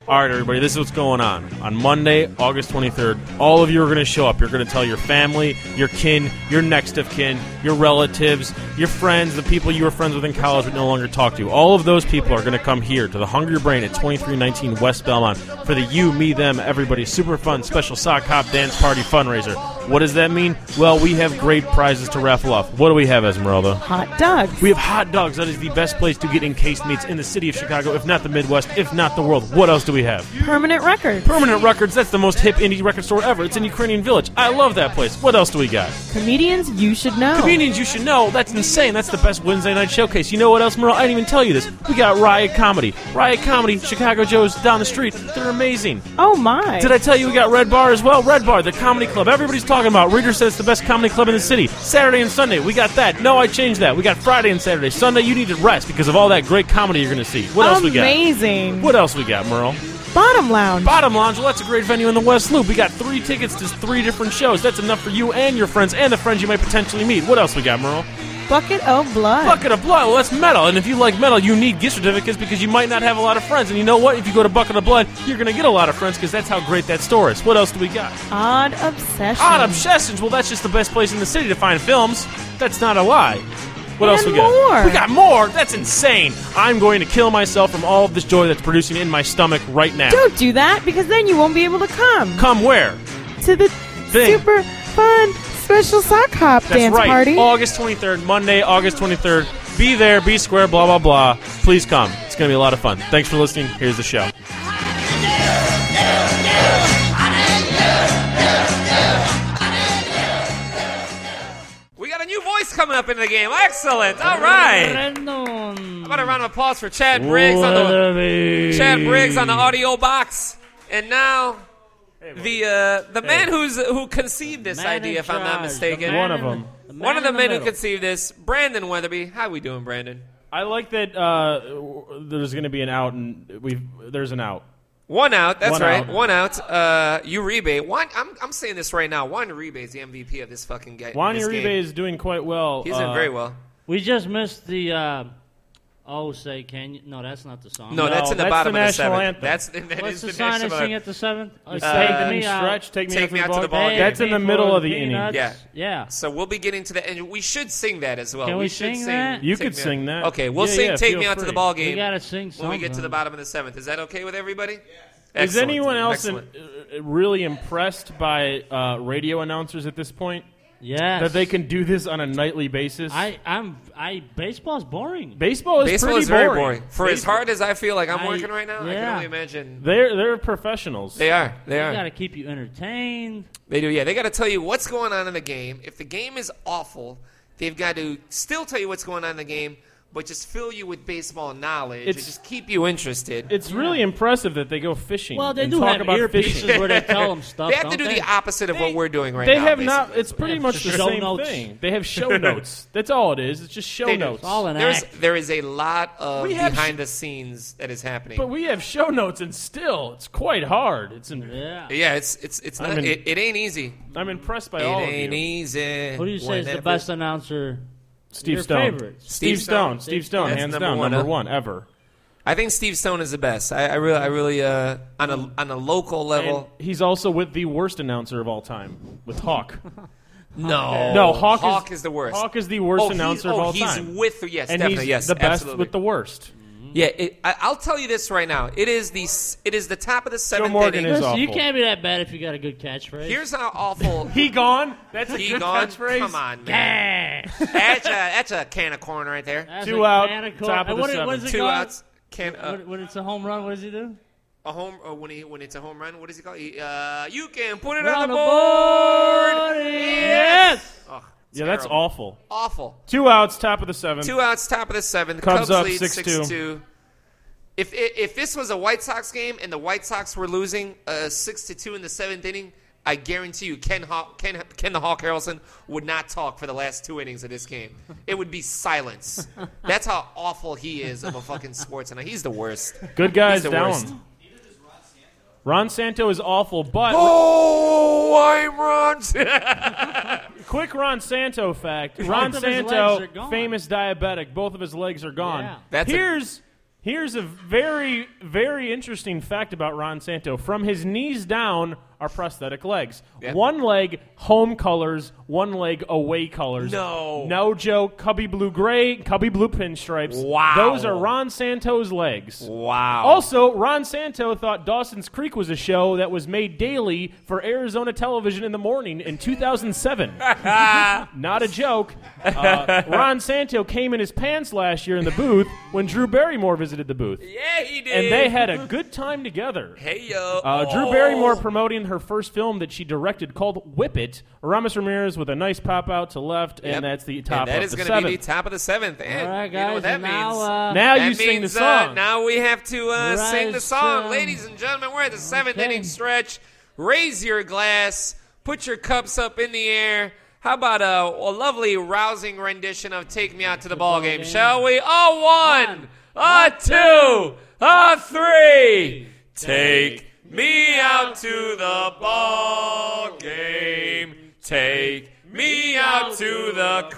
All right, everybody, this is what's going on. On Monday, August 23rd, all of you are going to show up. You're going to tell your family, your kin, your next of kin, your relatives, your friends, the people you were friends with in college but no longer talk to. All of those people are going to come here to the Hungry Brain at 2319 West Belmont for the You, Me, Them, Everybody super fun special sock hop dance party fundraiser. What does that mean? Well, we have great prizes to raffle off. What do we have, Esmeralda? Hot dogs. We have hot dogs. That is the best place to get encased meats in the city of Chicago, if not the Midwest, if not the world. What else do we have? Permanent Records. Permanent Records, that's the most hip indie record store ever. It's in Ukrainian Village. I love that place. What else do we got? Comedians You Should Know. Comedians You Should Know. That's insane. That's the best Wednesday night showcase. You know what else, Merle? I didn't even tell you this. We got Riot Comedy. Riot Comedy, Chicago Joe's down the street. They're amazing. Oh, my. Did I tell you we got Red Bar as well? Red Bar, the comedy club. Everybody's talking about. Reader said it's the best comedy club in the city. Saturday and Sunday, we got that. No, I changed that. We got Friday and Saturday. Sunday, you need to rest because of all that great comedy you're going to see. What else we got? Amazing. What else we got, Merle? Bottom Lounge. Bottom Lounge, well, that's a great venue in the West Loop. We got 3 tickets to 3 different shows. That's enough for you and your friends and the friends you might potentially meet. What else we got, Merle? Bucket of Blood. Bucket of Blood. Well, that's metal. And if you like metal, you need gift certificates because you might not have a lot of friends. And you know what? If you go to Bucket of Blood, you're going to get a lot of friends because that's how great that store is. What else do we got? Odd Obsessions. Odd Obsessions. Well, that's just the best place in the city to find films. That's not a lie. What else we got? More. We got more. That's insane. I'm going to kill myself from all of this joy that's producing in my stomach right now. Don't do that because then you won't be able to come. Come where? To the super fun special sock hop dance right. party. August 23rd, Monday, August 23rd. Be there, be square, blah, blah, blah. Please come. It's going to be a lot of fun. Thanks for listening. Here's the show. We got a new voice coming up in the game. Excellent. All right. How about a round of applause for Chad Briggs on the audio box. And now the man who conceived this idea, if I'm not mistaken. One of them. One of the men who conceived this, Brandon Weatherby. How we doing, Brandon? I like that there's going to be an out, and there's an out. One out, that's One right. out. One out. Uribe. I'm saying this right now. Juan Uribe is the MVP of this fucking game. Juan Uribe is doing quite well. He's doing very well. We just missed the Say Can You? No, that's not the song. No, that's in the bottom the of the national 7th. anthem. What's the sign I sing at the 7th? Take me stretch, take me out to the ball game. That's in the middle of the inning. Yeah. So we'll be getting to the end. We should sing that as well. Can we should sing that? You could sing that. Okay, we'll sing Take Me Out to the Ball Game. We got to sing something. When we get to the bottom of the 7th. Is that okay with everybody? Yes. Is anyone else really impressed by radio announcers at this point? Yes. That they can do this on a nightly basis? Baseball's boring. Baseball is very boring. For as hard as I feel like I'm working right now, I can only imagine. They're professionals. They are. They got to keep you entertained. They do, yeah. They got to tell you what's going on in the game. If the game is awful, they've got to still tell you what's going on in the game, but just fill you with baseball knowledge and just keep you interested. It's really impressive that they go fishing. Well, they and do talk have about earpieces fishing. where they tell them stuff. They have to do the opposite of what we're doing right they now. They have basically. not. It's pretty much the show same notes. thing. They have show notes. That's all it is. It's just show notes. It's all an act. There is a lot of behind the scenes that is happening. But we have show notes, and still, it's quite hard. It's not. It ain't easy. I'm impressed by all of you. It ain't easy. Who do you say is the best announcer? Steve Stone. Favorite? Steve Stone, hands down, number one ever. I think Steve Stone is the best. I really on a local level. And he's also with the worst announcer of all time, with Hawk. No, Hawk is the worst. Hawk is the worst announcer of all time. He's with and definitely he's the best absolutely. with the worst. Yeah, I'll tell you this right now. It is the top of the 7th Morgan inning. is awful. You can't be that bad if you got a good catchphrase. Here's how awful. He gone? That's a good catchphrase. Come on, man. That's a can of corn right there. That's 2 out, top of the 7th. What is it 2 called? outs. When it's a home run, what does he do? When it's a home run, what does he call it? You can put it We're on the board. Yes. Oh, yeah, that's awful. Awful. 2 outs, top of the 7th. 2 outs, top of the 7th. Cubs up lead 6-2. If this was a White Sox game and the White Sox were losing 6-2 in the 7th inning, I guarantee you Ken the Hawk Harrelson would not talk for the last 2 innings of this game. It would be silence. That's how awful he is of a fucking sports announcer. He's the worst. Good guys He's the down. worst. Ron Santo is awful, but... Oh, I'm Ron Santo. Quick Ron Santo fact. Both Ron of his legs Santo, are gone. famous diabetic. Both of his legs are gone. Yeah. Here's a very, very interesting fact about Ron Santo. From his knees down are prosthetic legs. Yeah. One leg, home colors. One leg, away colors. No joke. Cubby blue gray, cubby blue pinstripes. Wow. Those are Ron Santo's legs. Wow. Also, Ron Santo thought Dawson's Creek was a show that was made daily for Arizona television in the morning in 2007. Not a joke. Ron Santo came in his pants last year in the booth when Drew Barrymore visited the booth. Yeah, he did. And they had a good time together. Hey, yo. Drew Barrymore promoting her first film that she directed called Whip It. Ramos Ramirez with a nice pop out to left, and that's the top and that of is the gonna seventh. be the top of the seventh. And All right, you know what guys, that now, means? Now That you sing the means, song. now we have to sing the Right, song. Ladies and gentlemen, we're at the seventh inning stretch. Raise your glass. Put your cups up in the air. How about a lovely, rousing rendition of Take Me Out to the Ball Game, shall we? A one, a two, a three. Take me out to the ball game. Take me out to the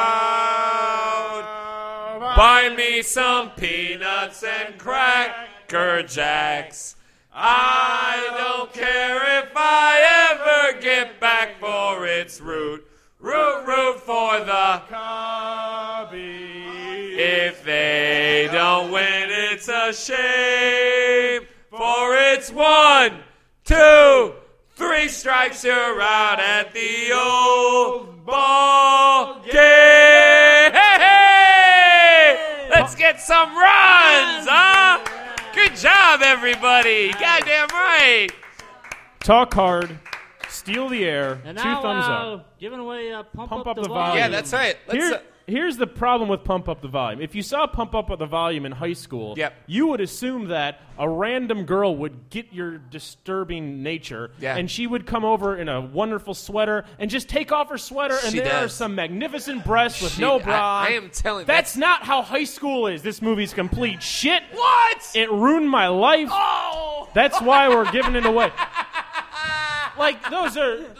crowd. Buy me some peanuts and Cracker Jacks. I don't care if I ever get back for its root. Root for the Cubbies. If they don't win, it's a shame. For it's 1, 2, 3 strikes, you're out at the old ball game. Hey! Let's get some runs, huh? Good job, everybody. Goddamn right. Talk hard, steal the air, And 2 now, thumbs up. giving away Pump Pump Up Up the the Volume. Volume. Yeah, that's right. Let's, Here's the problem with Pump Up the Volume. If you saw Pump Up the Volume in high school, Yep. you would assume that a random girl would get your disturbing nature, Yeah. and she would come over in a wonderful sweater and just take off her sweater, and She there are does. some magnificent breasts with no bra. I am telling That's not how high school is. This movie's complete shit. What? It ruined my life. Oh! That's why we're giving it away. Like, those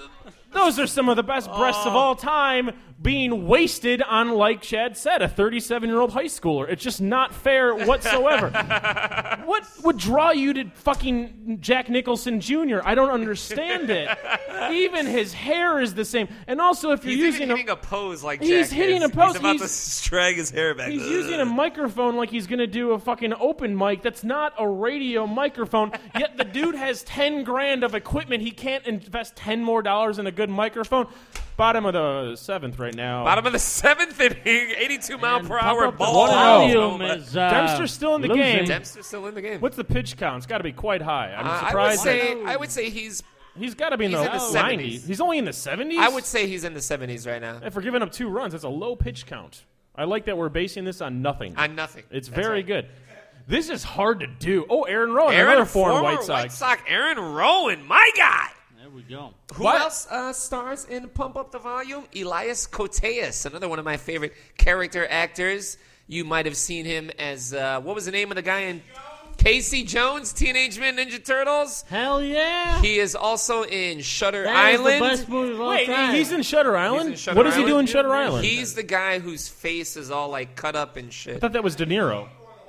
are some of the best breasts of all time being wasted on, like Chad said, a 37-year-old high schooler. It's just not fair whatsoever. What would draw you to fucking Jack Nicholson Jr.? I don't understand it. Even his hair is the same. And also, if you're He's using even hitting a pose like He's Jack hitting is. a pose. He's about He's- to drag his hair back. He's using a microphone like he's going to do a fucking open mic. That's not a radio microphone. Yet the dude has 10 grand of equipment. He can't invest 10 more dollars in a good microphone. Bottom of the seventh right now. Bottom of the seventh inning, 82 mile per Pump hour Up the ball. Volume is Dempster's still in the losing. game. Dempster's still in the game. What's the pitch count? It's got to be quite high. I'm I would surprised. say he's He's got to be in he's the in the 90s. 70s. He's only in the 70s? I would say he's in the 70s right now. If we're giving up 2 runs, that's a low pitch count. I like that we're basing this on nothing. On nothing. It's That's very right. good. This is hard to do. Oh, Aaron Rowan, Aaron, another foreign former White Sox. Aaron Rowan, my God. There we go. Who What? else stars in Pump Up the Volume? Elias Koteas, another one of my favorite character actors. You might have seen him as, what was the name of the guy in Casey Jones, Teenage Mutant Ninja Turtles? Hell yeah. He is also in Shutter That is Island. the best movie of all Wait, time. he's in Shutter Island? in Shutter What does he do in Island? Shutter Island? He's the guy whose face is all like cut up and I shit. thought that was De Niro.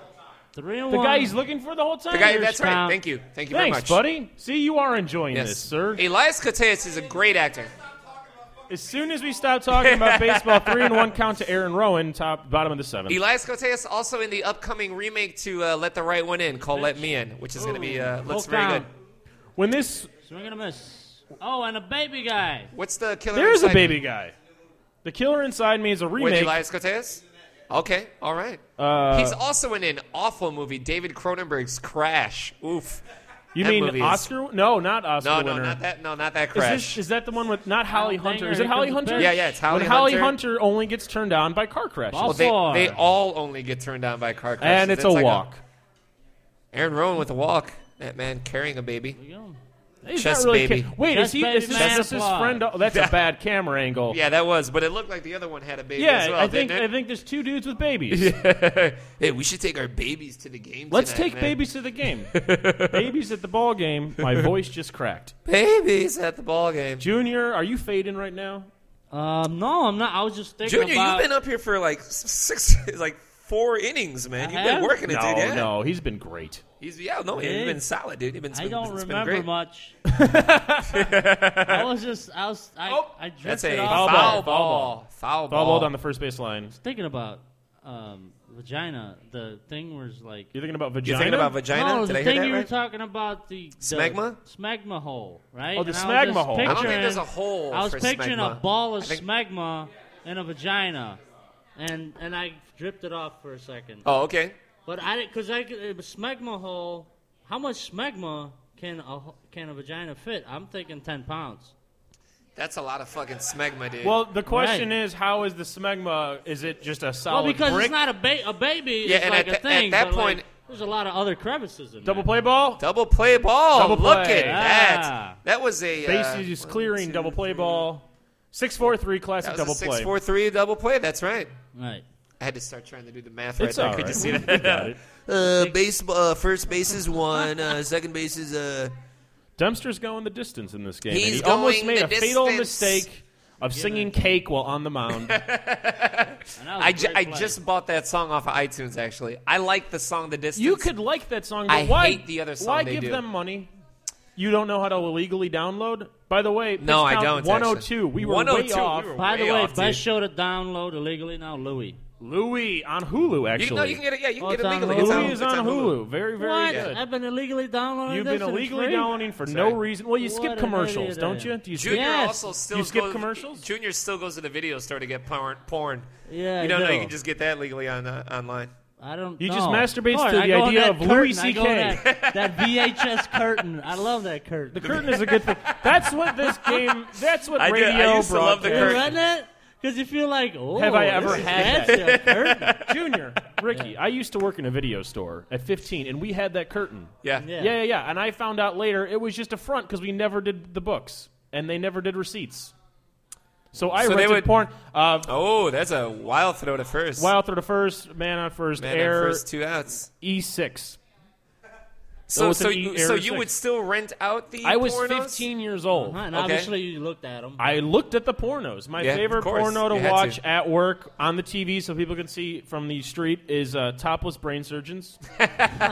3-1. The guy he's looking for the whole time? The guy, Here's that's right. Tom. Thank you very Thanks, much. buddy. See, you are enjoying Yes. this, sir. Elias Koteas is a great actor. As soon as we stop talking about baseball, 3-1 count to Aaron Rowan, bottom of the 7th. Elias Koteas also in the upcoming remake to Let the Right One In called Let Me In, which is going to be looks Full very count. good. When this, Swing and a miss. Oh, and a baby guy. What's the killer? there's a Inside baby Me? guy. The Killer Inside Me is a With remake. Elias Koteas. Okay, all right. He's also in an awful movie, David Cronenberg's Crash. Oof. You that mean movie is- Oscar? No, not Oscar No, winner. not that. No, not that Is, Crash. is that the one with not Holly Dinger, Hunter? Is it here Holly comes the Hunter? yeah, yeah, it's Holly when Hunter. Holly Hunter only gets turned down by car crashes. Well, Well, they Four. all only get turned down by car crashes. And it's a like walk. Aaron Rowan with a walk. That man carrying a baby. There we go. He's Chest not really baby. Wait, Chest is baby this man his applause. friend? Oh, that's a bad camera angle. Yeah, that was, but it looked like the other one had a baby Yeah, as well, I think didn't there's 2 dudes with babies. it? Hey, we should take our babies to the game Let's tonight, take man. babies to the game. Babies at the ball game. My voice just cracked. Babies at the ball game. Junior, are you fading right now? No, I'm not. I was just thinking Junior, about... you've been up here for like 4 innings, man. You've I been have? working it, dude. Yeah. No, he's been great. He's been solid, dude. I don't it's been remember great. much. I drifted That's a off. foul ball. Foul Ball ball on the first base line. Thinking about vagina, the thing where it's like. You're thinking about vagina? You thinking about vagina? No, Did the I hear thing that you were right? talking about the Smegma? Smegma hole, right? Oh, the And smegma I was just hole. I don't think picturing- there's a hole I was for picturing smegma. a ball of I think- smegma in a vagina, and I drifted off for a second. Oh, okay. But I didn't, because it was smegma hole. How much smegma can a vagina fit? I'm thinking 10 pounds. That's a lot of fucking smegma, dude. Well, the question Right. is, how is the smegma? Is it just a solid Well, because brick? it's not a baby. Yeah, it's and like at a thing. that but, like, point- there's a lot of other crevices in Double there. play ball? double play ball. Double Look play. at that. Yeah. That was a Bases clearing, double play ball. 6-4-3 classic That was double a play. 6-4-3 double play. That's right. Right. I had to start trying to do the math It's right there. all Could right. you see We that? got it. First base is 1. Second base is Dempster's going the distance in this game. and He's he almost going made a the fatal distance. mistake of singing Cake while on the mound. And that was a I great play. just bought that song off of iTunes, actually. I like the song The Distance. You could like that song, but I why, hate the other song why they give do. them money? You don't know how to illegally download? By the way, No, pitch I count don't, 102. actually. We were 102, way off. we were By the way way, off, best dude. show to download illegally now, Louis. Louis on Hulu, actually. You can get it. Yeah, you can Oh, get it's it on legally. Hulu? It's Louis is on it's Hulu. Very, very What? good. I've been illegally downloading You've this been and it's illegally free? downloading for That's no right. reason. Well, you What skip an commercials, idiot I don't am. you? Do you skip? Junior Yes. also still You skip goes, commercials? Junior still goes to the video store to get porn. Yeah, You don't I know do. you can just get that legally on online. I don't He know. just masturbates Of course, to I the go on idea that of Louis curtain. I go on CK. that VHS curtain. I love that curtain. The curtain is a good thing. That's what this game. That's what I did- radio I used to love the broadcast- curtain. Isn't it? Because you feel like, oh, Have I ever this is had fancy, a curtain. Junior, Ricky, I used to work in a video store at 15, and we had that curtain. Yeah. Yeah. Yeah. And I found out later it was just a front because we never did the books, and they never did receipts. So I So they rented would- porn. Oh, that's a wild throw to first. Wild through the first, man on first, Man, air first 2 outs. E6. So it's an you error you would 6. still rent out the I was pornos? 15 years old. And Okay. obviously you looked at them. I looked at the pornos. My Yeah, of favorite course. porno to You had watch to. at work on the TV so people can see from the street is Topless Brain Surgeons. Here's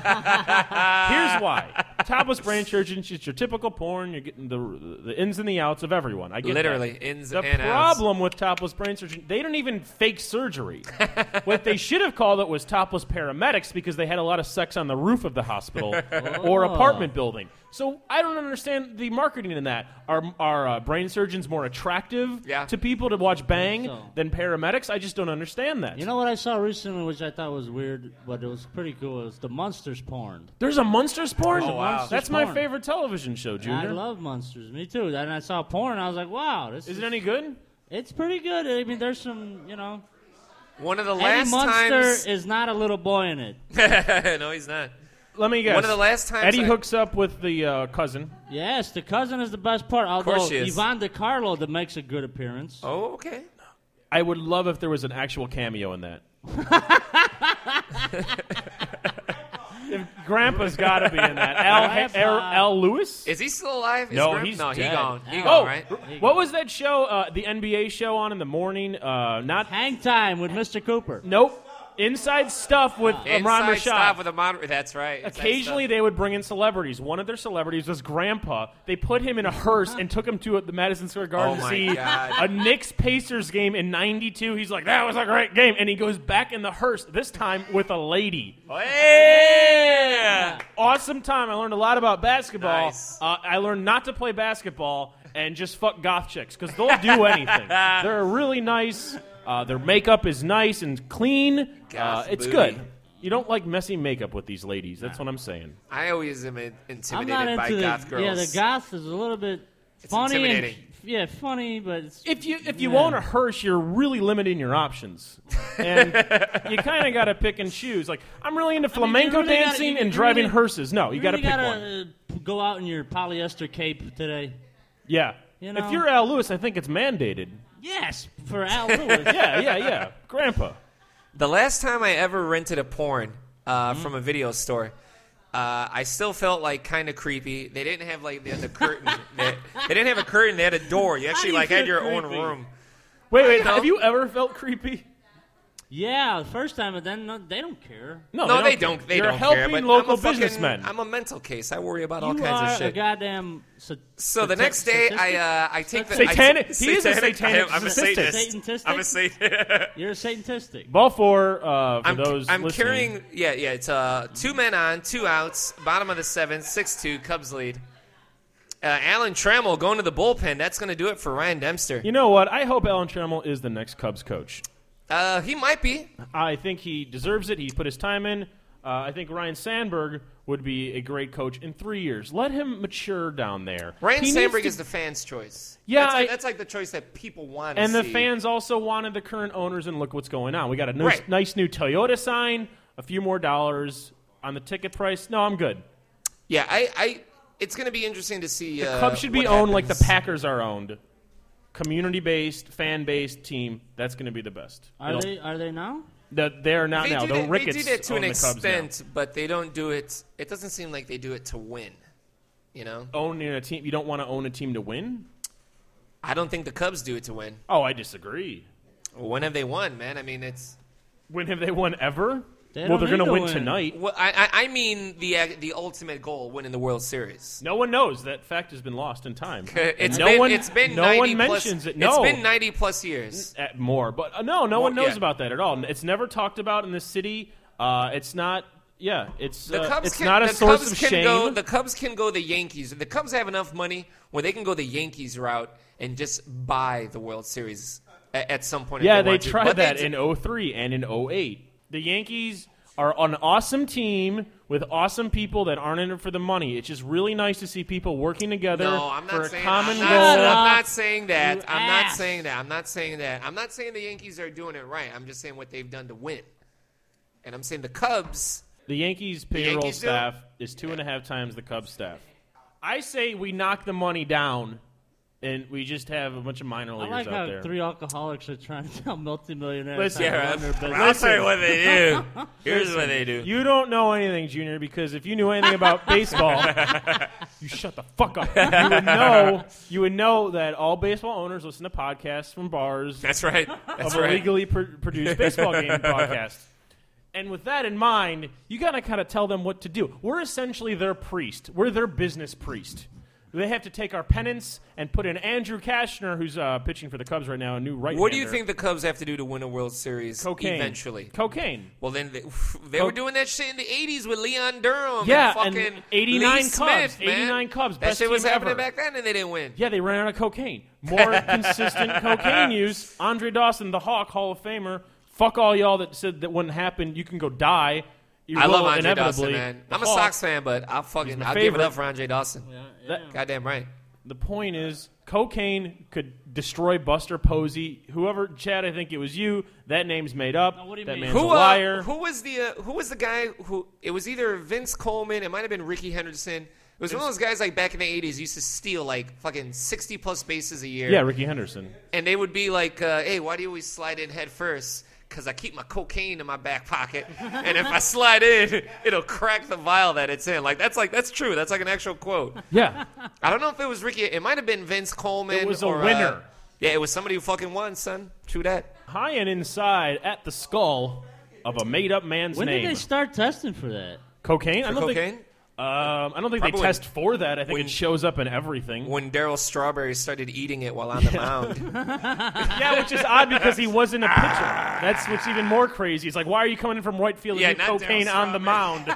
why. Topless Brain Surgeons is your typical porn. You're getting the ins and the outs of everyone. I get Literally, that. ins The and outs. problem with Topless Brain Surgeon, they don't even fake surgery. What they should have called it was Topless Paramedics because they had a lot of sex on the roof of the hospital or apartment building. So I don't understand the marketing in that. Are brain surgeons more attractive Yeah. to people to watch bang So. than paramedics? I just don't understand that. You know what I saw recently, which I thought was weird, but it was pretty cool? It was the Monsters porn. There's a Monsters porn? Oh, wow. That's my porn. favorite television show, I Junior. love Monsters. Me too. And I saw porn, and I was like, wow, this Is it any good? It's pretty good. I mean, there's some, One of the Eddie last Munster times. is not a little boy in it. No, he's not. Let me guess. One of the last times Eddie I- hooks up with the cousin. Yes, the cousin is the best part. Although course she is. Yvonne DiCarlo that makes a good appearance. Oh, okay. I would love if there was an actual cameo in that. If Grandpa's got to be in that. Al Lewis? Is he still alive? Is No, Grim- he's no, he dead. gone. He Oh, gone, right? What was that show? The NBA show on in the morning? Not Hang Time with Mr. Cooper. Nope. Inside Stuff with Ron Inside stuff Rashad. with a moderator. That's right. Inside Occasionally, stuff. they would bring in celebrities. One of their celebrities was Grandpa. They put him in a hearse and took him to the Madison Square Garden Oh, to my see God. a Knicks-Pacers game in '92. He's like, that was a great game. And he goes back in the hearse, this time with a lady. Yeah. Awesome time. I learned a lot about basketball. Nice. I learned not to play basketball and just fuck goth chicks because they'll do anything. They're really nice. Their makeup is nice and clean. Goth It's booty. good. You don't like messy makeup with these ladies. That's what I'm saying. I always am I'm intimidated not by into goth the girls. yeah. The goth is a little bit funny and intimidating. yeah, funny, but it's, If you Yeah. own a hearse, you're really limiting your options, and you kind of got to pick and choose. Like I'm really into flamenco really gotta- dancing you and driving really- hearses. No, you got to really pick gotta, one. go out in your polyester cape today. Yeah. You know? If you're Al Lewis, I think it's mandated. Yes, for Al Lewis. Yeah. Grandpa. The last time I ever rented a porn from a video store, I still felt like kind of creepy. They didn't have like the curtain. They didn't have a curtain. They had a door. You actually do you like had feel your own creepy? room. Wait. know. Have you ever felt creepy? Yeah, the first time, but then they don't care. No, they don't. They You're don't helping care. But local I'm a fucking- businessmen. I'm a mental case. I worry about all You kinds are of shit. a goddamn. So the next day, I take the Satanic. He is a satanic. satanic I'm a statistic. Satanist. Satantistic? I'm a Satan. You're a Satanistic. Ball four for those I'm listening. carrying. Yeah. It's 2 men on, 2 outs, bottom of the 7th, 6-2, Cubs lead. Alan Trammell going to the bullpen. That's going to do it for Ryan Dempster. You know what? I hope Alan Trammell is the next Cubs coach. He might be. I think he deserves it. He put his time in. I think Ryan Sandberg would be a great coach in 3 years. Let him mature down there. Ryan He Sandberg needs is the fans' choice. Yeah, that's like the choice that people want to and see. the fans also wanted the current owners, and look what's going on. We got a nice, Right. nice new Toyota sign, a few more dollars on the ticket price. No, I'm good. Yeah, it's going to be interesting to see. The Cubs should be what owned like the happens. Packers are owned. Community-based, fan-based team. That's going to be the best. Are they now? They're not now. The Ricketts they do that to own an the Cubs now. extent, but they don't do it. It doesn't seem like they do it to win. You know, Owning a team, you don't want to own a team to win? I don't think the Cubs do it to win. Oh, I disagree. When have they won, man? I mean, it's. When have they won ever? They Well, don't they're going need to to win win. tonight. Well, I mean the ultimate goal, winning the World Series. No one knows. That fact has been lost in time. It's no been one, it's been no 90 one plus, mentions it. It's No, been 90 plus years. more, but no one knows yeah. about that at all. It's never talked about in this city. It's not. Yeah, it's The Cubs it's can, not a the source Cubs of can shame. go. The Cubs can go the Yankees. The Cubs have enough money where they can go the Yankees route and just buy the World Series at some point. if Yeah, they they want to. tried But that they- in 03 and in 08. The Yankees are an awesome team with awesome people that aren't in it for the money. It's just really nice to see people working together No, I'm for not a saying. common I'm goal. not saying that. You I'm not ass. saying that. I'm not saying that. I'm not saying the Yankees are doing it right. I'm just saying what they've done to win. And I'm saying the Cubs. The Yankees' payroll Yankees do? staff is 2.5 times the Cubs staff. I say we knock the money down, and we just have a bunch of minor I leaguers like out how there. 3 alcoholics are trying to tell multimillionaires Listen, how to yeah, run their business. I'll tell you what they do. Here's what they do. You don't know anything, Junior, because if you knew anything about baseball, you shut the fuck up. You would know that all baseball owners listen to podcasts from bars That's right. That's of right. illegally produced baseball game podcasts. And with that in mind, you got to kind of tell them what to do. We're essentially their priest. We're their business priest. They have to take our penance and put in Andrew Kashner, who's pitching for the Cubs right now, a new right-hander. What do you think the Cubs have to do to win a World Series Cocaine. eventually? Cocaine. Well, then they were doing that shit in the 80s with Leon Durham Yeah, and and fucking 89 Lee Cubs, Smith, man. 89 Cubs, That best shit was team happening ever. back then and they didn't win. Yeah, they ran out of cocaine. More consistent cocaine use. Andre Dawson, the Hawk, Hall of Famer. Fuck all y'all that said that wouldn't happen. You can go die. You I will love Andre inevitably. Dawson, man. The I'm a Hawk- Sox fan, but I'll my give it favorite. up for Andre Dawson. That- Goddamn right. The point is, cocaine could destroy Buster Posey. Whoever, Chad, I think it was you. That name's made up. what do you that mean? man's a liar. Who was the guy who? It was either Vince Coleman. It might have been Ricky Henderson. It was one of those guys like back in the 80s used to steal like fucking 60 plus bases a year. Yeah, Ricky Henderson. And they would be like, hey, why do you always slide in head first? Because I keep my cocaine in my back pocket, and if I slide in, it'll crack the vial that it's in. That's true. That's like an actual quote. Yeah. I don't know if it was Ricky. It might have been Vince Coleman. It was a or, winner. Yeah, it was somebody who fucking won, son. True that. High and inside at the skull of a made-up man's When name. did they start testing for that? Cocaine? For I don't cocaine? think. I don't think Probably they test for that. I think when- it shows up in everything. When Darryl Strawberry started eating it while on the mound. Yeah, which is odd because he wasn't a pitcher. That's what's even more crazy. It's like, why are you coming in from right field Yeah, and do not cocaine Darryl on the mound?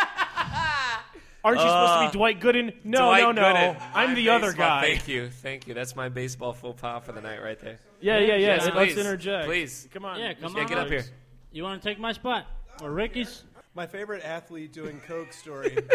Aren't you supposed to be Dwight Gooden? No, Dwight no. Gooden. I'm My the other baseball- guy. Thank you. That's my baseball faux pas for the night right there. Yeah. Yes, Let's please. interject. Please. Come on. Yeah, come Yeah, on. get up here. You want to take my spot? Or Ricky's? My favorite athlete doing coke story is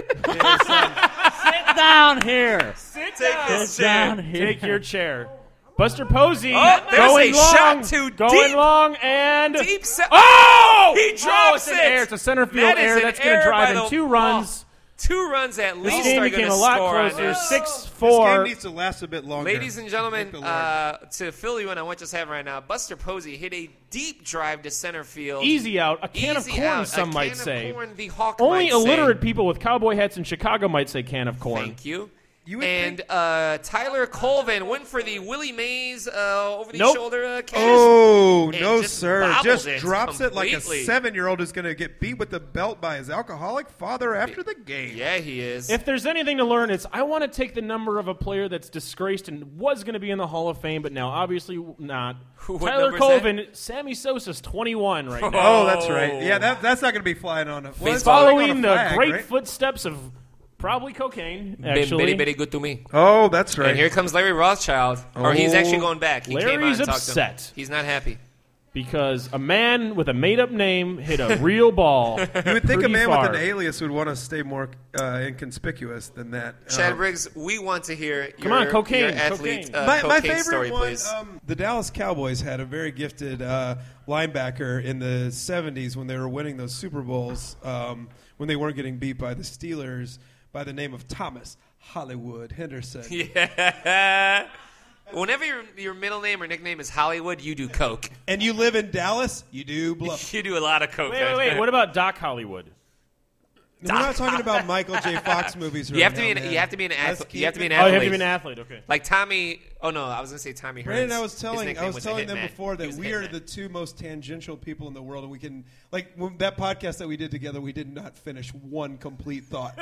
Sit down here. Take Sit down here. Take your chair. Buster Posey Oh, there's going a long, shot to going deep. long, and Deep set. oh! He drops it's an it. air. It's a center field That is air. an That's going air to drive by in the 2 wall. runs. 2 runs at This least game are became going to a lot score on closer. this. this game 6-4. needs to last a bit longer. Ladies and gentlemen, Thank the Lord. to fill you in on what just happened right now, Buster Posey hit a deep drive to center field. Easy out. A can Easy of corn, out. some a might can say. Of corn, the Hawk Only might illiterate say. people with cowboy hats in Chicago might say can of corn. Thank you. And Tyler Colvin went for the Willie Mays over-the-shoulder catch. Oh, and no, just sir. bobbled Just it drops it like a completely. 7-year-old who's going to get beat with the belt by his alcoholic father after the game. Yeah, he is. If there's anything to learn, it's I want to take the number of a player that's disgraced and was going to be in the Hall of Fame, but now obviously not. What Tyler number is Colvin, Sammy Sosa's 21 right now. Oh, that's right. Yeah, that's not going to be flying on a well, it's Baseball. flying on Following a the flag, great right? footsteps of probably cocaine, Been actually. very, very good to me. Oh, that's right. And here comes Larry Rothschild. Or he's Oh. actually going back. He came on Larry's and talked to him. upset. He's not happy. Because a man with a made-up name hit a real ball. You would think a pretty man far. with an alias would want to stay more inconspicuous than that. Chad Briggs, we want to hear Come on, cocaine, your athlete cocaine. My cocaine favorite story, one, please. the Dallas Cowboys had a very gifted linebacker in the 70s when they were winning those Super Bowls, when they weren't getting beat by the Steelers, by the name of Thomas Hollywood Henderson. Yeah. Whenever your middle name or nickname is Hollywood, you do coke. And you live in Dallas, you do blow. You do a lot of coke. Wait. What about Doc Hollywood? We're not talking about Michael J. Fox movies. You have to right be now, an man. you have to be an Let's athlete. keep You have to be an it- Oh, you athlete. have to be an athlete. Okay. Like Tommy. Oh no, I was gonna say Tommy Hearns. Brandon, I was His telling nickname them Hitman. before He that was we are Hitman. the two most tangential people in the world, and we can that podcast that we did together. We did not finish one complete thought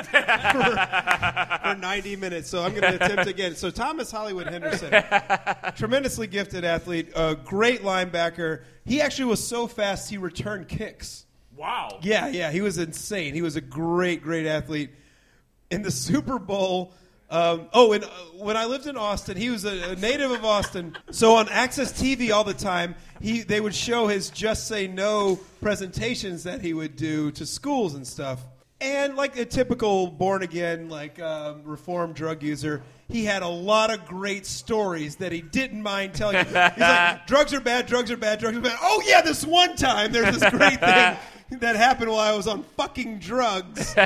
for 90 minutes. So I'm going to attempt again. So Thomas Hollywood Henderson, tremendously gifted athlete, a great linebacker. He actually was so fast he returned kicks. Wow. Yeah, he was insane. He was a great athlete. In the Super Bowl, when I lived in Austin, he was a native of Austin. So on Access TV all the time, they would show his Just Say No presentations that he would do to schools and stuff. And like a typical born-again, reformed drug user, he had a lot of great stories that he didn't mind telling you. He's like, drugs are bad, drugs are bad, drugs are bad. Oh, yeah, this one time there's this great thing that happened while I was on fucking drugs.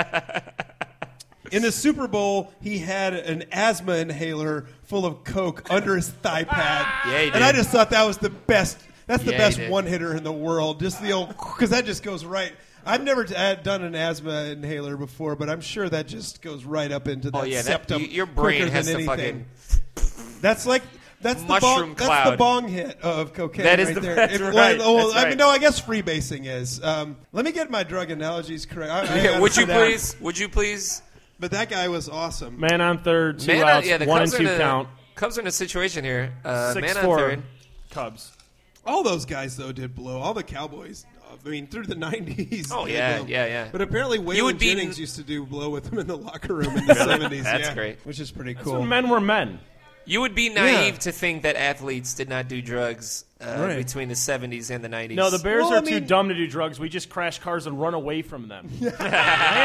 In the Super Bowl, he had an asthma inhaler full of Coke under his thigh pad. Yeah, he did. And I just thought that was the best. That's the Yeah, best he did. one-hitter in the world. Just the old, because that just goes right. I've never done an asthma inhaler before, but I'm sure that just goes right up into that Oh yeah, septum. your brain quicker has than to anything. fucking. That's the Mushroom bong. That's the cloud. bong hit of cocaine. That is right the- there. that's right. That's I right. mean, no, I guess freebasing is. Let me get my drug analogies correct. I gotta Would you sit down. please? Would you please? But that guy was awesome. Man on third, two Man, outs, yeah, the 1 and Cubs 2 are in count. Cubs are in a situation here. Man on 6-4 third. Cubs. All those guys, though, did blow. All the Cowboys. I mean, through the 90s. Oh, they yeah, blew. yeah. But apparently You Waylon would be- Jennings used to do blow with them in the locker room in the 70s. That's yeah, great. Which is pretty So cool. men were men. You would be naive to think that athletes did not do drugs Right. between the 70s and the 90s. No, the Bears Well, are I too mean- dumb to do drugs. We just crash cars and run away from them. Lance Briggs.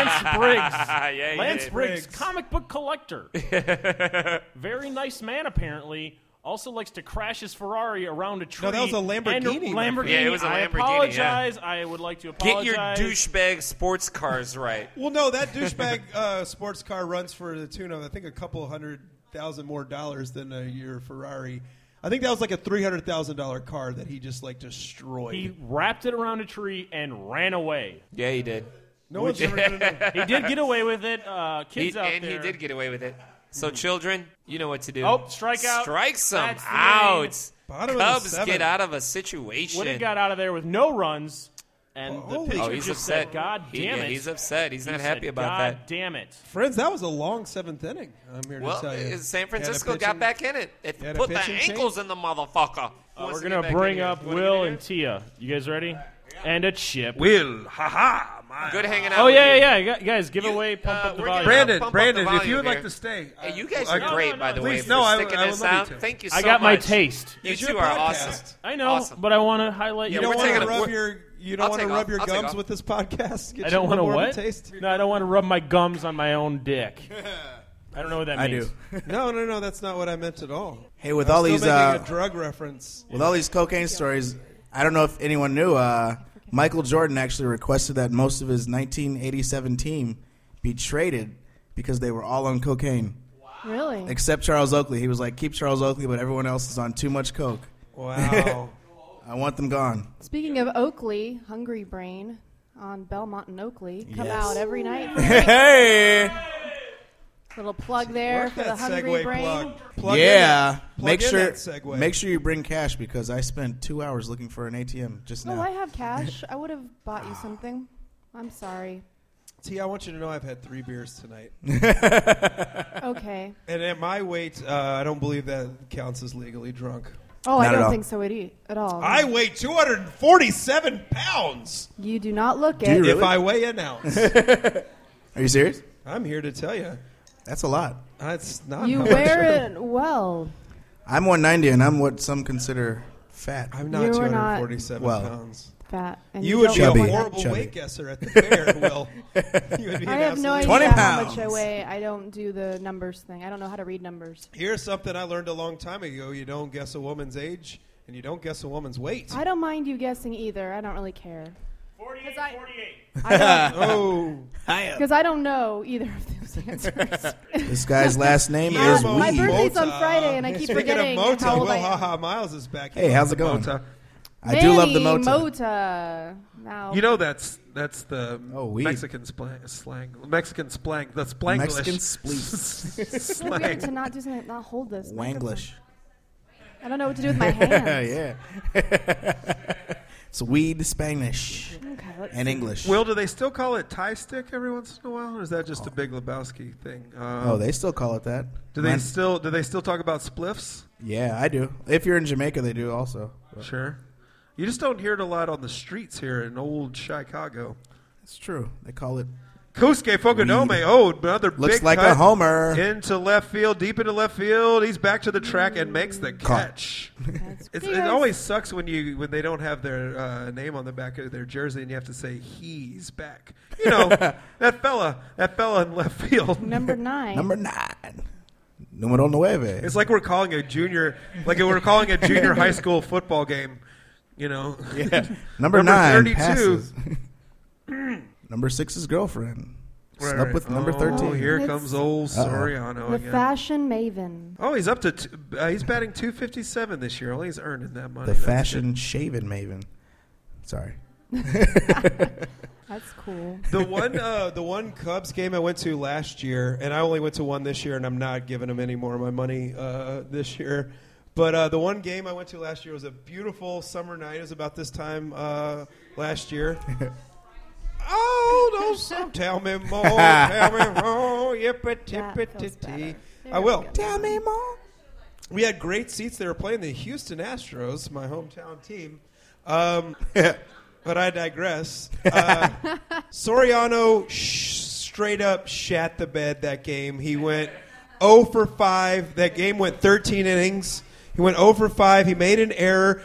Yeah, Lance did. Briggs, comic book collector. Very nice man, apparently. Also likes to crash his Ferrari around a tree. No, that was a Lamborghini And reference. Yeah, it was a I Lamborghini, apologize. I would like to Get your apologize. douchebag sports cars right. Well, no, that douchebag sports car runs for the tune of, I think, a couple $100,000 more than your Ferrari. I think that was like a $300,000 car that he just destroyed. He wrapped it around a tree and ran away. Yeah, he did. no one's ever going to know. He did get away with it. Kids out And there. he did get away with it. So, children, you know what to do. Oh, strike out. Strike some That's the out. name. Bottom of the Cubs seventh. get out of a situation. Woody got out of there with no runs, and the Holy pitcher shit. he's just upset. said, God damn it. He's upset. He's He not said, happy about God that. damn it. Friends, that was a long seventh inning. I'm here Well, to tell you. San Had a Francisco got pitching- back in it. It had a put the pitching ankles in the motherfucker. We're going to bring up Will and Tia. You guys ready? And a chip. Will, haha. Good hanging out. Oh, with you. yeah. Guys, give away Pump Up the we're Volume. gonna- Brandon, Pump up the if volume you would like here. to stay. Hey, you guys I- are great, by the way, Please, for no, I sticking would this love you out. to. Thank you so I much. got my taste. You It's two your are podcast. awesome. I know, Awesome. but I want to highlight You you. don't we're want taking to a- rub we're- your I'll want to take rub off. your I'll take gums off. with this podcast. Get I you don't a want to little more what? of a taste. No, I don't want to rub my gums on my own dick. I don't know what that I means. do. No, that's not what I meant at all. Hey, with I'm all still these making a drug reference. with all these cocaine stories, I don't know if anyone knew. Michael Jordan actually requested that most of his 1987 team be traded because they were all on cocaine, Really? except Charles Oakley. He was like, "Keep Charles Oakley, but everyone else is on too much coke. Wow. I want them gone." Speaking of Oakley, Hungry Brain on Belmont and Oakley come Yes. out every night. Hey, Little plug there Work for the that hungry segue brain. plug. Yeah. Plug Make in sure that segue. make sure you bring cash because I spent 2 hours looking for an ATM just Oh, now. I have cash. I would have bought you something. I'm sorry. T, I want you to know I've had 3 beers tonight. Okay. And at my weight, I don't believe that counts as legally drunk. Oh, Not I at don't all. think so at all. I weigh 247 pounds. You do not look Do you it. really? If I weigh an ounce. Are you serious? I'm here to tell you. That's a lot. That's not You how much wear I- it well. I'm 190 and I'm what some consider fat. I'm not You are 247 Well, pounds. Fat. And You would don't be a Chubby. look like horrible Chubby. weight guesser at the fair, Will. You would be I an have no absolute- 20 idea how much I pounds. weigh. I don't do the numbers thing. I don't know how to read numbers. Here's something I learned a long time ago. You don't guess a woman's age, and you don't guess a woman's weight. I don't mind you guessing either. I don't really care. 48, 48. Oh. Because I don't know either of those answers. This guy's last name is Guillermo my Weed. birthday's on Mota. Friday, and I keep Speaking forgetting of Mota, how old Will I am. Haha Miles is back. Hey, He how's loves it going? Mota. I do love the Manny Mota. Mota. Now, You know that's the weed. Mexican slang. Mexican slang. That's Splanglish. Mexican spleef. it's really weird to slang. not do something, not hold this. Wanglish. microphone. I don't know what to do with my hands. Yeah. It's weed Spanish Okay, let's and see. English. Will, do they still call it tie stick every once in a while, or is that just a Big Lebowski thing? Oh, they still call it that. do they Mine- still talk about spliffs? Yeah, I do. If you're in Jamaica, they do also. But Sure. You just don't hear it a lot on the streets here in old Chicago. it's true. They call it. Kusuke Fukudome, Weed. another Looks big like cut a homer. into left field, deep into left field. He's back to the track and makes the catch. That's It good. always sucks when they don't have their name on the back of their jersey and you have to say he's back. You know that fella in left field. Number 9. Number 9. Numero 9. It's like we're calling a junior high school football game. You know, Yeah. Number 9 32. passes. Number 6's girlfriend. Right, Slept right. with number Oh, 13. here It's- comes old Soriano The again. fashion maven. Oh, he's up to he's batting 257 this year. Only he's earning that money. The That's fashion shaven maven. Sorry. That's cool. good. The one Cubs game I went to last year, and I only went to one this year, and I'm not giving them any more of my money this year. But the one game I went to last year was a beautiful summer night. It was about this time last year. Oh, don't tell me more, tell me more, That feels yippee-tippity-tee. better. I will. Tell me more. We had great seats. They were playing the Houston Astros, my hometown team. But I digress. Soriano straight up shat the bed that game. He went 0 for 5. That game went 13 innings. He went 0 for 5. He made an error.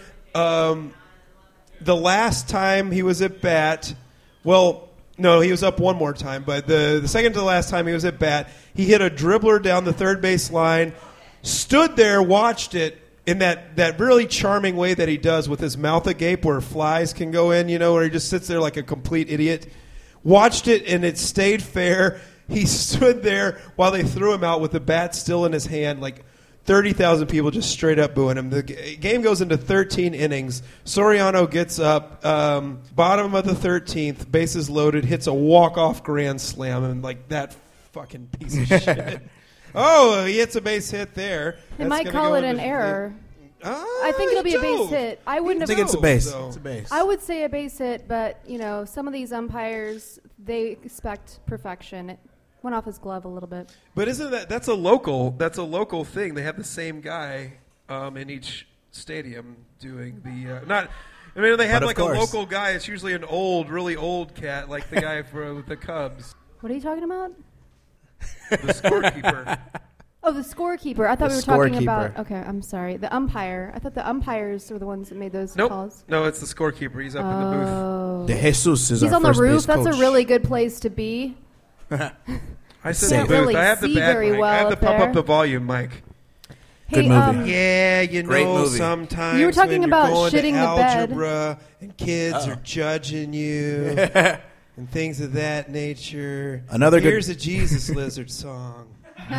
The last time he was at bat, well, no, he was up one more time, but the second to the last time he was at bat, he hit a dribbler down the third base line, stood there, watched it in that really charming way that he does with his mouth agape where flies can go in, you know, where he just sits there like a complete idiot. Watched it, and it stayed fair. He stood there while they threw him out with the bat still in his hand, like 30,000 people just straight up booing him. The game goes into 13 innings. Soriano gets up, bottom of the 13th, bases loaded, hits a walk-off grand slam, and like that fucking piece of shit. Oh, he hits a base hit there. They That's might gonna call go it an into- error. I think it'll be a base hit. I wouldn't I have. think it's a base. So- It's a base. I would say a base hit, but you know, some of these umpires they expect perfection. It went off his glove a little bit. But isn't that's a local thing? They have the same guy in each stadium doing the not. I mean, they have But of like a course. local guy. It's usually an really old cat, like the guy for the Cubs, What are you talking about? the scorekeeper. Oh, the scorekeeper. I thought The we were talking scorekeeper. about. Okay, I'm sorry. The umpire. I thought the umpires were the ones that made those Nope, calls. no, it's the scorekeeper. He's up in the booth. Oh. De Jesus is He's our on the first roof. base That's coach. a really good place to be. I Can't said the booth. really I have the see bad very mic. I well have to up pump there. up the volume, Mike. Good Hey, movie. Yeah, you Great know, movie. sometimes You were talking when about you're going shitting to the bed. algebra and kids are judging you and things of that nature. Another good- Here's a Jesus Lizard song.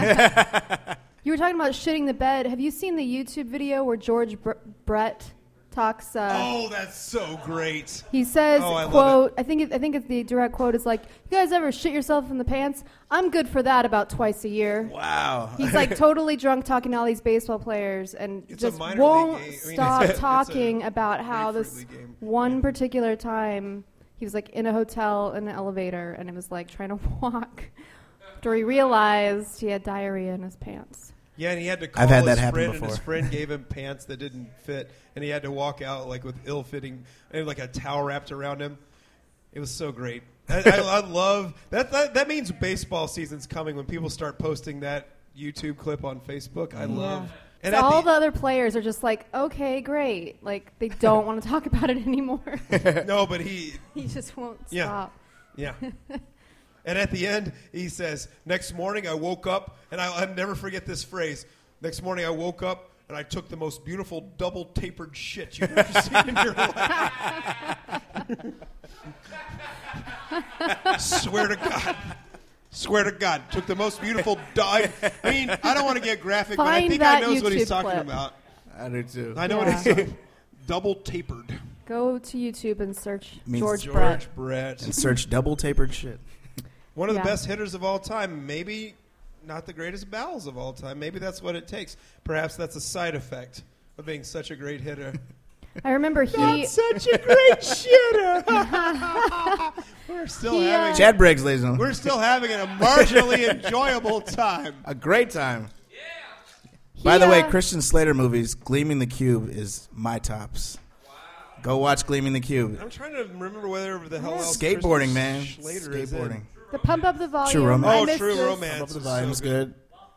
You were talking about shitting the bed. Have you seen the YouTube video where George Brett talks. Oh, that's so great. He says, Oh, I love "quote I think it's the direct quote is like, you guys ever shit yourself in the pants? I'm good for that about twice a year." Wow. He's like totally drunk talking to all these baseball players and It's a just minor won't league game. I mean, stop it's a talking about how grapefruit this league game. one particular time he was like in a hotel in an elevator and it was like trying to walk after he realized he had diarrhea in his pants. Yeah, and he had to call I've had his that happen friend, and his before. friend gave him pants that didn't fit, and he had to walk out like with ill-fitting, and like a towel wrapped around him. It was so great. I love that. That means baseball season's coming when people start posting that YouTube clip on Facebook. I love. And So at all the other players are just like, okay, great. Like they don't want to talk about it anymore. no, but he just won't Yeah. stop. Yeah. And at the end, he says, next morning I woke up, and I'll never forget this phrase. Next morning I woke up, and I took the most beautiful double-tapered shit you've ever seen in your life. Swear to God. Swear to God. Took the most beautiful I mean, I don't want to get graphic, but I Find think I that knows what he's YouTube talking clip. about. I do too. I know what he's talking about. Double-tapered. Go to YouTube and search Means George Brett. George Brett. And search double-tapered shit. One of the Yeah. best hitters of all time. Maybe not the greatest bowels of all time. Maybe that's what it takes. Perhaps that's a side effect of being such a great hitter. I remember he Such a great shitter. We're still having Chad Briggs, ladies and gentlemen. we're still having a marginally enjoyable time. A great time. By the he, way, Christian Slater movies, Gleaming the Cube is my tops. Go watch Gleaming the Cube. I'm trying to remember whether the hell else Skateboarding, Christian man. Slater is in. Skateboarding. the Pump Up the Volume. True Romance. I Oh, missed True this. Romance. Up the is volume's so good.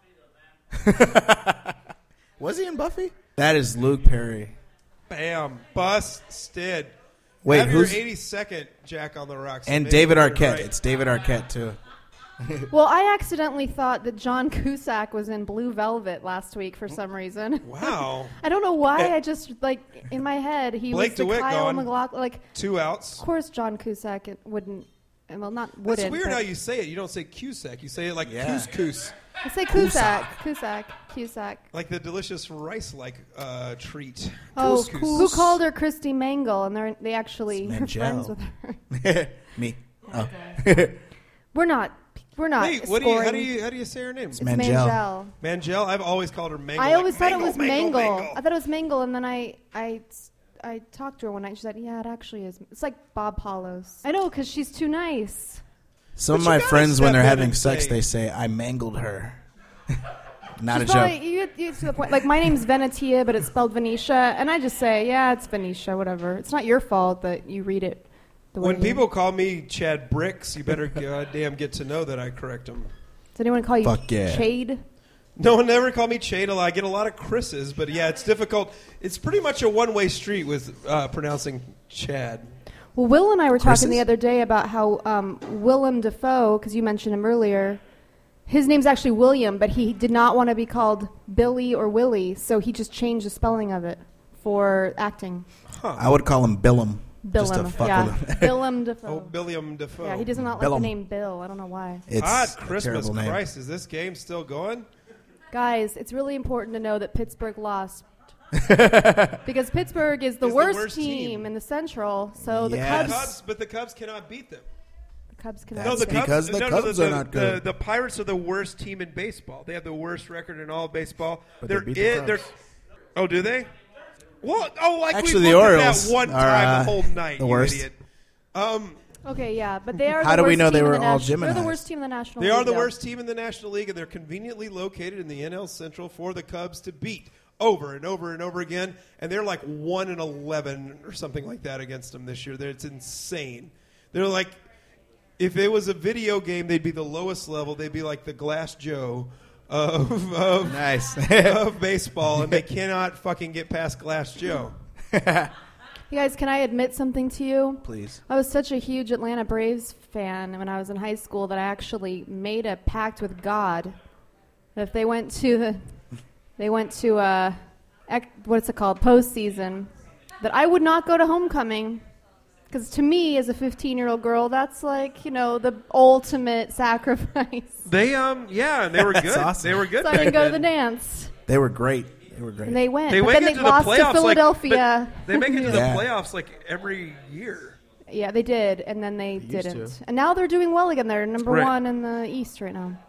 Was he in Buffy? That is Luke Perry. Bam. Busted. Wait, Have your who's 82nd Jack on the Rocks. and Maybe David we're Arquette? right. It's David Arquette too. Well, I accidentally thought that John Cusack was in Blue Velvet last week for some reason. Wow. I don't know why. I just like in my head he Blake was the DeWitt Kyle gone. MacLachlan. Like, 2 outs. of course, John Cusack wouldn't. Well, not wouldn't. That's weird but how you say it. You don't say Cusack. You say it like Yeah. couscous. I say Cusack. Cusack. Like the delicious rice-like treat. Oh, Couscous. who called her Christy Mangle? And they actually It's are friends Mangel. with her. Me. Oh. We're not. Wait, how scoring. do you say her name? It's Mangel. Mangel. Mangel? I've always called her Mangle. I always thought it was Mangle. Mangle. I thought it was Mangle, and then I talked to her one night. She said, "Yeah, it actually is. It's like Bob Paulos." I know, because she's too nice. Some of But you my gotta friends, when step they're in having and sex, say- they say, I mangled her. Not She's a probably, joke. you to the point. Like, my name's Venetia, but it's spelled Venetia, and I just say, yeah, it's Venetia, whatever. It's not your fault that you read it the way When you- people call me Chad Bricks, you better goddamn get to know that I correct them. Does anyone call you Fuck yeah. Chade? No one ever called me Chade. I get a lot of Chris's, but yeah, it's difficult. It's pretty much a one-way street with pronouncing Chad. Well, Will and I were Chris's? talking the other day about how Willem Dafoe, because you mentioned him earlier, his name's actually William, but he did not want to be called Billy or Willie, so he just changed the spelling of it for acting. I would call him Billum. Just to Billum, fuck yeah. with him. Willem Dafoe. Oh, William Dafoe. Yeah, he does not like Billum. the name Bill. I don't know why. It's God, a Christmas terrible name. Christ, is this game still going? Guys, it's really important to know that Pittsburgh lost. Because Pittsburgh is the Is the worst, worst team team. in the Central, so the Yes. Cubs, But the Cubs cannot beat them. can That's No, the Cubs, because the Cubs are not good. The Pirates are the worst team in baseball. They have the worst record in all of baseball. But they beat the Cubs. Oh, do they? What? Like Actually, we the looked at Orioles that one are, time the whole night. the you worst. idiot. Okay, yeah, but they are. How the do we worst know team they in were the all They're the Geminis? worst team in the National They League. are the though. worst team in the National League, and they're conveniently located in the NL Central for the Cubs to beat over and over and over again. And they're like 1-11 or something like that against them this year. It's insane. They're like, if it was a video game, they'd be the lowest level. They'd be like the Glass Joe of Nice. of baseball, and they cannot fucking get past Glass Joe. You guys, can I admit something to you? Please. I was such a huge Atlanta Braves fan when I was in high school that I actually made a pact with God that if they went to what's it called, postseason, that I would not go to homecoming. Because to me, as a 15-year-old girl, that's like, the ultimate sacrifice. They and they were good. That's awesome. They were good. So I back didn't go to then. the dance. They were great. They were great. And they went. They but went then they into the lost playoffs. to Philadelphia. Like, they make it to the Yeah. playoffs like every year. Yeah, they did, and then they used didn't. to. And now they're doing well again. They're number Right. 1 in the East right now.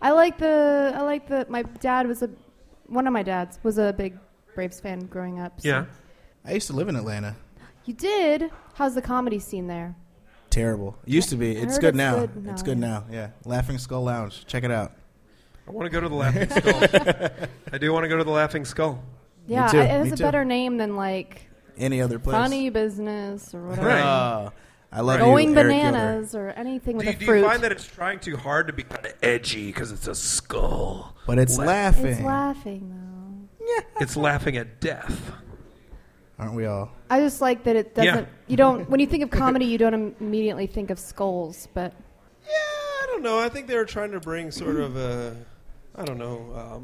My dad was one of my dads was a big Braves fan growing up. So. Yeah. I used to live in Atlanta. You did? How's the comedy scene there? Terrible. It used to be. It's heard good it's now. good now, It's good yeah. now. Yeah. Laughing Skull Lounge. Check it out. I want to go to the Laughing Skull. I do want to go to the Laughing Skull. Yeah, too, it has me a too. better name than like Any other place. Funny Business or whatever. Right. I love Going you, Eric Bananas or anything with a Do fruit. you find that it's trying too hard to be kind of edgy because it's a skull? Yoder. But it's laughing. It's laughing though. It's laughing at death. Aren't we all? I just like that it doesn't. Yeah. You don't. When you think of comedy, you don't immediately think of skulls. But Yeah, I don't know. I think they were trying to bring sort of a, I don't know,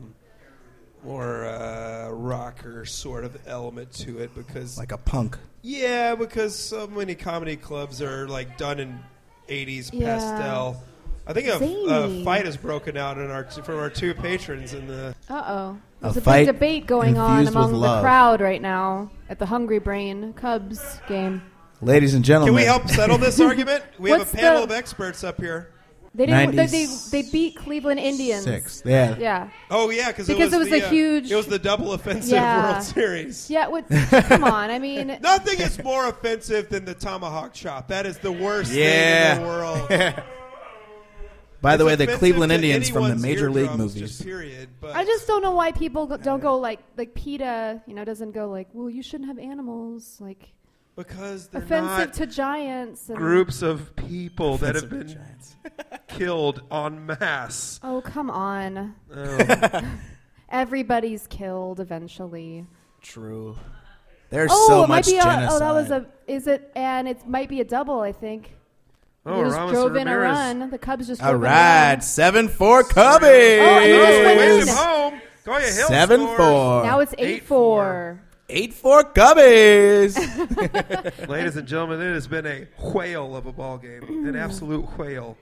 more rocker sort of element to it because, Like a punk. yeah, because so many comedy clubs are like done in 80s Yeah. pastel. I think a Zany. fight has broken out from our two patrons in the. there's a fight big debate going on infused with among the love. crowd right now at the Hungry Brain Cubs game. Ladies and gentlemen. Can we help settle this argument? We have What's a panel the- of experts up here. They didn't. 96. They beat Cleveland Indians. 6. Yeah. Yeah. Oh yeah, because Because it was the, a huge- It was the double offensive Yeah. World Series. Yeah. Come on. I mean. Nothing is more offensive than the tomahawk chop. That is the worst Yeah. thing in the world. By the It's way, the offensive Cleveland to Indians from the anyone's Major League eardrums, movies. just period. But I just don't know why people don't go like PETA. Doesn't go like, well, you shouldn't have animals. Like because they're offensive not to giants. And, Groups of people that have Offensive to been Giants. killed en masse. Oh come on. Oh. Everybody's killed eventually. True. There's Oh, so it might much be genocide. that was a. Is it? And it might be a double. I think. Oh, They just Ramos drove in a Ramirez. run. The Cubs just All drove in a right, run. 7-4 Cubbies. and you just went Waved in. him home. Goya Hill 7-4. scores. Now it's 8-4. 8-4 Cubbies. Ladies and gentlemen, it has been a whale of a ball game, an absolute whale.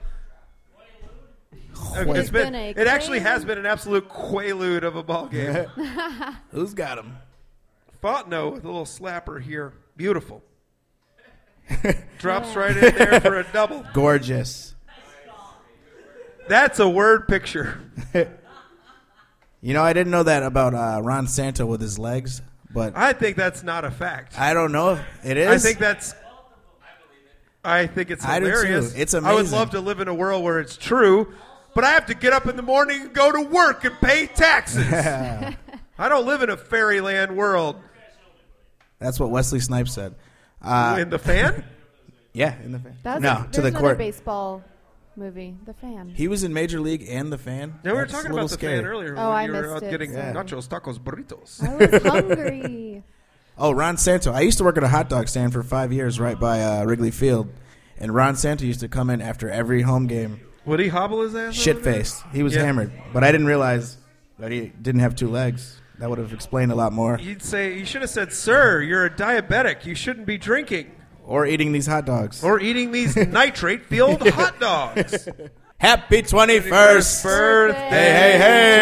It's been a It actually quaalude. has been an absolute quaalude of a ball game. Who's got him? Fontenot with a little slapper here, beautiful. Drops right in there for a double. Gorgeous. That's a word picture. You know, I didn't know that about Ron Santo with his legs, but I think that's not a fact. I don't know if it is. I think it's I do too. hilarious. It's I would amazing. love to live in a world where it's true, but I have to get up in the morning and go to work and pay taxes. I don't live in a fairyland world. That's what Wesley Snipes said. In the fan? Yeah, in the fan. That's no, there's to the another court. baseball movie, The Fan. He was in Major League and the fan. Yeah, we were That's talking a little about the scary. fan earlier. Oh, when I you were missed out it, getting so- nachos, tacos, burritos. I was hungry. Oh, Ron Santo. I used to work at a hot dog stand for 5 years right by Wrigley Field, and Ron Santo used to come in after every home game, Would he hobble his ass? shit over there? faced. He was Yeah. hammered, but I didn't realize that he didn't have 2 legs. That would have explained a lot more. You should have said, "Sir, you're a diabetic. You shouldn't be drinking Or eating these hot dogs. or eating these nitrate-filled hot dogs." Happy 21st birthday, Hey,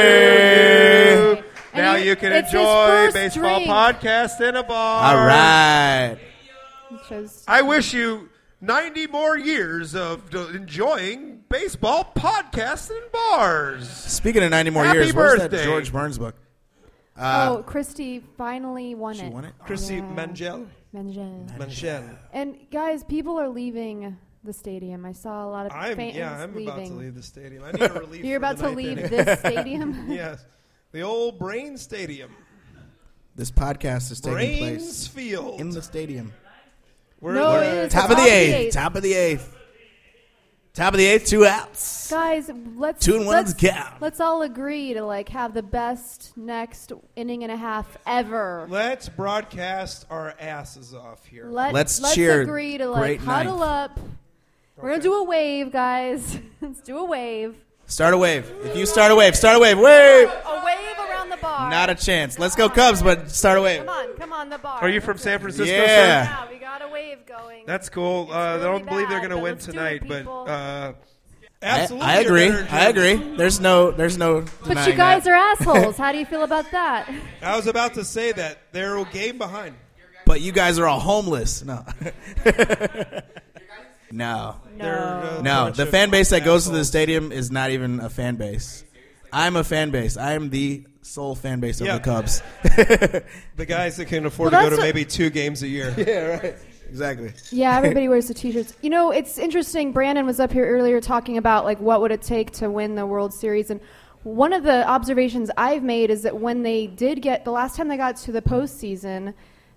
hey, hey. And Now he- you can it's his enjoy first baseball drink. podcast in a bar. All right. He chose- I wish you 90 more years of enjoying baseball podcasts in bars. Speaking of 90 more Happy years, where's that birthday. George Burns book? Christy finally won She it. won it? Chrissy Yeah. Mangel. Mangel. And guys, people are leaving the stadium. I saw a lot of fans I'm leaving. about to leave the stadium. I need a relief. You're for about the to ninth leave inning. this stadium? Yes, the old Brain Stadium. This podcast is taking Brains place Field. in the stadium. No, it is. Top of the eighth. Top of the eighth. Top of the eighth, 2 outs. Guys, let's 2 and 1's count. Let's all agree to have the best next inning and a half ever. Let's broadcast our asses off here. Let's let's cheer agree to great huddle ninth. up. We're gonna do a wave, guys. Let's do a wave. Start a wave. If you start a wave, wave. A wave around the bar. Not a chance. Let's go Cubs, but start a wave. Come on, the bar. Are you from San Francisco, Yeah. sir? Yeah, we got a wave going. That's cool. It's I really don't believe they're bad, going to but win let's do it, tonight, people. but Absolutely. I agree. a better I German. agree. There's no But denying you guys that. are assholes. How do you feel about that? I was about to say that. They're a game behind. But you guys are all homeless. No. No. They're, No, bunch the of fan base that goes to the assholes. stadium is not even a fan base. I'm a fan base. I am the sole fan base of Yeah. the Cubs. The guys that can afford Well, to go to that's what- maybe 2 games a year. Yeah, right. Exactly. Yeah, everybody wears the T-shirts. You know, it's interesting. Brandon was up here earlier talking about like what would it take to win the World Series, and one of the observations I've made is that when they did get the last time they got to the postseason,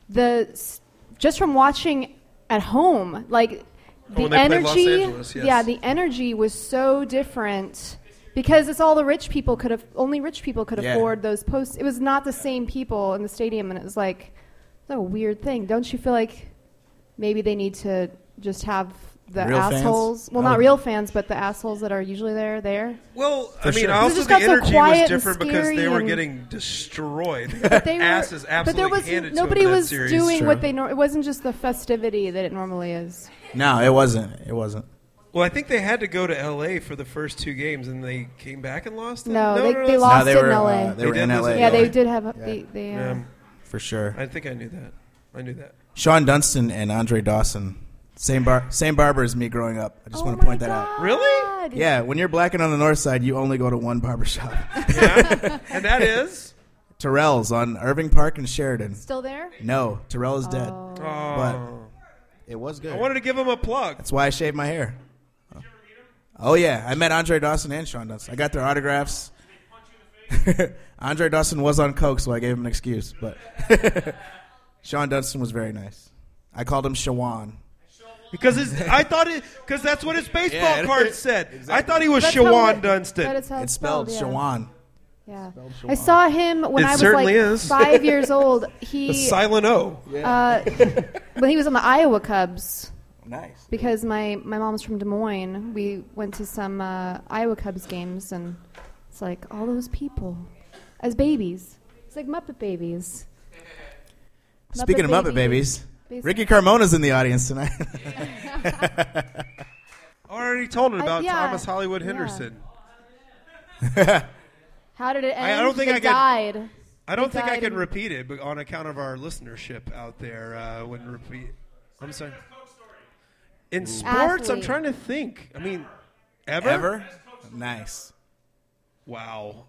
just from watching at home, like the when they played Los energy, Angeles, yes. yeah, the energy was so different. Because it's all the rich people only rich people could Yeah. afford those posts. It was not the same people in the stadium, and it was like, it's a weird thing. Don't you feel like maybe they need to just have the Real fans? assholes? Well, Oh. not real fans, but the assholes that are usually there. Well, I mean, sure. also It just the got so energy quiet was and different because they scary were and- getting destroyed. But they were, Asses but absolutely there was handed nobody to them in that was series. doing True. what they. It wasn't just the festivity that it normally is. No, it wasn't. It wasn't. Well, I think they had to go to L.A. for the first 2 games, and they came back and lost them. No, they that's- lost they it in were, LA. they were They in did LA. lose Yeah, they LA. did have. Yeah. They Yeah, For sure. I think I knew that. I knew that. Sean Dunston and Andre Dawson. Same barber as me growing up. I just Oh want to my point that out. God. Really? Yeah, when you're black and on the north side, you only go to one barbershop. Yeah, and that is. Terrell's on Irving Park and Sheridan. Still there? No, Terrell is dead. Oh. Oh, It was good. I wanted to give him a plug. That's why I shaved my hair. Oh, yeah. I met Andre Dawson and Sean Dunston. I got their autographs. Andre Dawson was on coke, so I gave him an excuse. But Sean Dunston was very nice. I called him Shawan. Because that's what his baseball Yeah, card said. exactly. I thought he was That's how Shawan it- Dunston. That is how It's spelled yeah. Shawan. Yeah. Shawan. I saw him when It I was certainly like is. 5 years old. The He silent O. when he was on the Iowa Cubs Nice. because my mom's from Des Moines. We went to some Iowa Cubs games, and it's like all those people as babies. It's like Muppet Babies. Speaking of Muppet Babies, Basically. Ricky Carmona's in the audience tonight. I already told him about yeah, Thomas Hollywood yeah. Henderson. How did it end? I don't think They I could- died. I don't They think I died can in- repeat it, but on account of our listenership out there, I'm sorry. In sports, I'm Athlete. trying to think. I mean, Ever? Nice. Wow.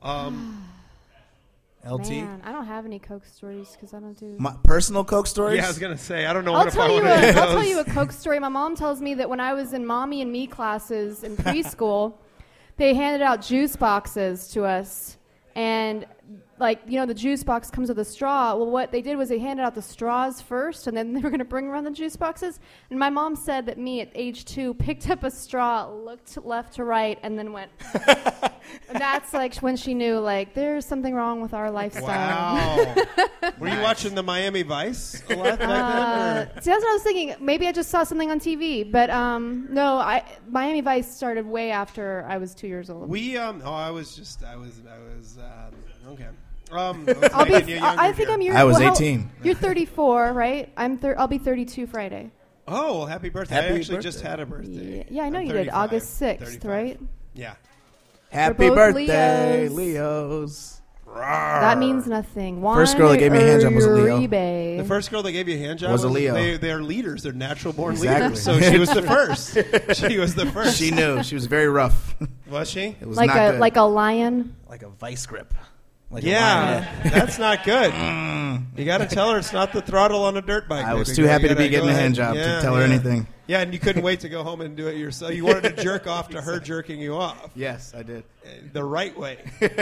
LT? Man, I don't have any Coke stories because I don't do. My personal coke stories? Yeah, I was gonna say I don't know I'll what if I tell you. want to do I'll tell those. you a Coke story. My mom tells me that when I was in Mommy and Me classes in preschool, they handed out juice boxes to us, and the juice box comes with a straw. Well, what they did was they handed out the straws first, and then they were going to bring around the juice boxes. And my mom said that me at age 2 picked up a straw, looked left to right, and then went. And that's like when she knew there's something wrong with our lifestyle. Wow. Were you watching the Miami Vice a lot back then? See, that's what I was thinking. Maybe I just saw something on TV, but no. Miami Vice started way after I was 2 years old. We I was okay. I I think I'm your. I was well, 18. You're 34, right? I'll be 32 Friday. Oh, well, happy birthday! Happy I actually just birthday. had a birthday. Yeah, I know I'm you did. 35, August 6th, 35. right? Yeah. Happy both birthday, Leos. Leos. That means nothing. First girl that gave me a hand job was a Leo. Uribe. The first girl that gave you a hand job Was a Leo. They're leaders. They're natural born Exactly. leaders. So she was the first. She was the first. She knew. She was very rough. Was she? It was like not a good. like a lion. Like a vice grip. Like a Yeah, lion. that's not good. You got to tell her it's not the throttle on a dirt bike. I was baby too girl. happy You to be gotta getting go a hand ahead. job Yeah, to tell her yeah. anything. Yeah, and you couldn't wait to go home and do it yourself. You wanted to jerk off to her jerking you off Yes, I did. the right way.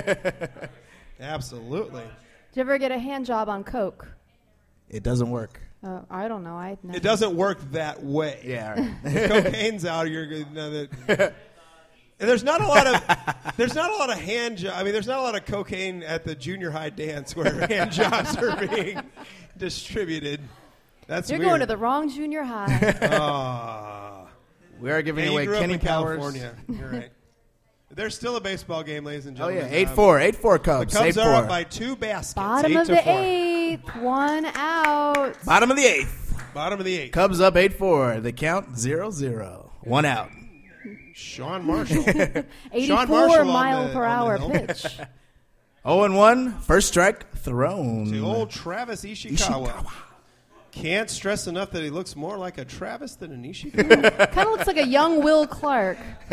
Absolutely. Did you ever get a hand job on Coke? It doesn't work. I don't know. I never. It doesn't work that way. Yeah. Right. If cocaine's out, you're going to know that. And there's not a lot of hand jobs. I mean, there's not a lot of cocaine at the junior high dance where hand jobs are being distributed. That's You're weird. going to the wrong junior high. Ah. We are giving Hey, you away grew up Kenny in Powers. California. You're right. There's still a baseball game, ladies and Oh, gentlemen. yeah. 8-4. 8-4 The Cubs. Cubs 8-4. are up by 2 baskets. Bottom 8 of to the 4. 8th, 1 out. Bottom of the 8th. Bottom of the 8th. Cubs up 8-4. The count 0-0. 1 out. Sean Marshall. 84 Marshall mile on per the hour helmet. pitch. 0-1, first strike thrown. The old Travis Ishikawa. Can't stress enough that he looks more like a Travis than an Ishikawa. Kind of looks like a young Will Clark.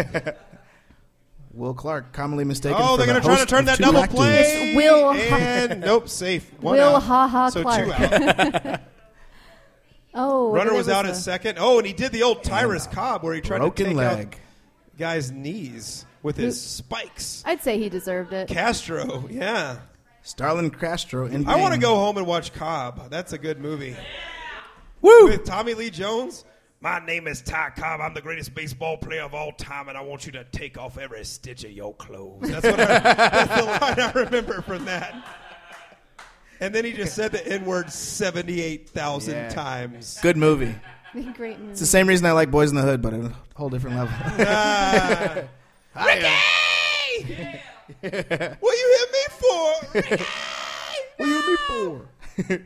Will Clark, commonly mistaken Oh, for they're the going to try to host turn of that two double actors. play. It's Will and nope, safe. One Will out. Ha-Ha So Clark. 2 out. Oh, Runner there was out a- at second. Oh, and he did the old Tyrus Cobb where he tried to Broken take leg. out guys' knees with his spikes. I'd say he deserved it. Castro, yeah. Starlin Castro in I want to pain. go home and watch Cobb. That's a good movie. Woo! With Tommy Lee Jones. My name is Ty Cobb. I'm the greatest baseball player of all time, and I want you to take off every stitch of your clothes. That's the line I remember from that. And then he just said the N-word 78,000 times. Good movie. Great movie. It's the same reason I like Boys in the Hood, but at a whole different level. Ricky! What you hit me for? Ricky! What you hit me for?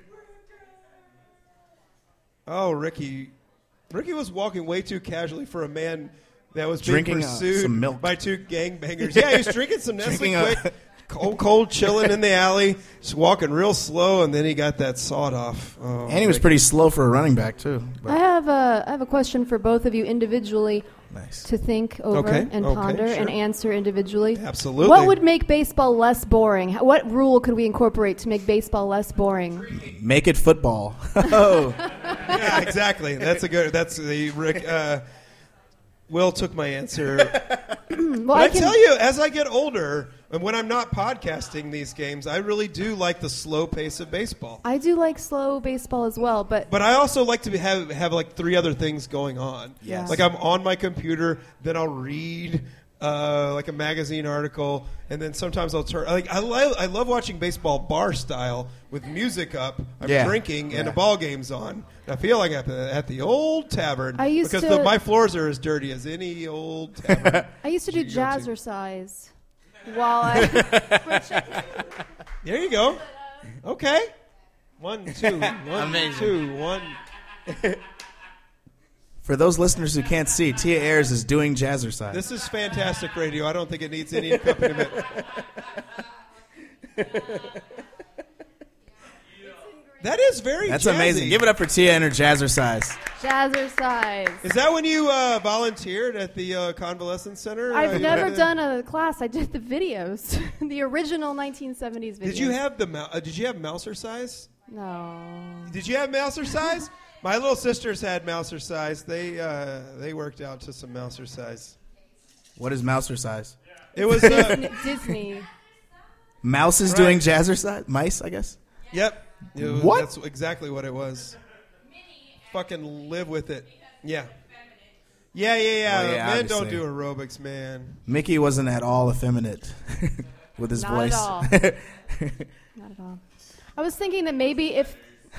Oh, Ricky. Ricky was walking way too casually for a man that was being Drinking, pursued some milk. by two gangbangers. Yeah, he was drinking some Nestle Drinking Quick. Cold, chilling in the alley, just walking real slow, and then he got that sawed off. Oh, And he was Ricky. pretty slow for a running back, too. I have a question for both of you individually Nice. to think over Okay, and okay, ponder sure. and answer individually. Absolutely. What would make baseball less boring? What rule could we incorporate to make baseball less boring? Make it football. Oh. Yeah, exactly. That's the Rick. Will took my answer. Well, But I tell you, as I get older, and when I'm not podcasting these games, I really do like the slow pace of baseball. I do like slow baseball as well, but But I also like to have like 3 other things going on. Yes. Like I'm on my computer, then I'll read like a magazine article, and then sometimes I'll turn. Like I love watching baseball bar style with music up. I'm Yeah. drinking and Yeah. a ball game's on. I feel like at the old tavern I used because to- my floors are as dirty as any old tavern. I used to do You go to. jazzercise while I. There you go. Okay. 1, 2, 1, Amazing. 2, 1. For those listeners who can't see, Tia Ayers is doing jazzercise. This is fantastic radio. I don't think it needs any accompaniment. That is very That's jazzy. amazing. Give it up for Tia and her jazzercise. Jazzercise. Is that when you volunteered at the convalescence center? I've never done a class. I did the videos, the original 1970s videos. Did you have Did you have Mousercise? No. Did you have Mousercise? My little sisters had Mousercise. They worked out to some Mousercise. What is mousercise? It was Disney. Mouse is Right. doing jazzercise? Mice, I guess? Yep. What? That's exactly what it was. Fucking live with it. Yeah. Yeah. Well, yeah, Men don't obviously. do aerobics, man. Mickey wasn't at all effeminate with his Not voice. at all. Not at all. I was thinking that maybe if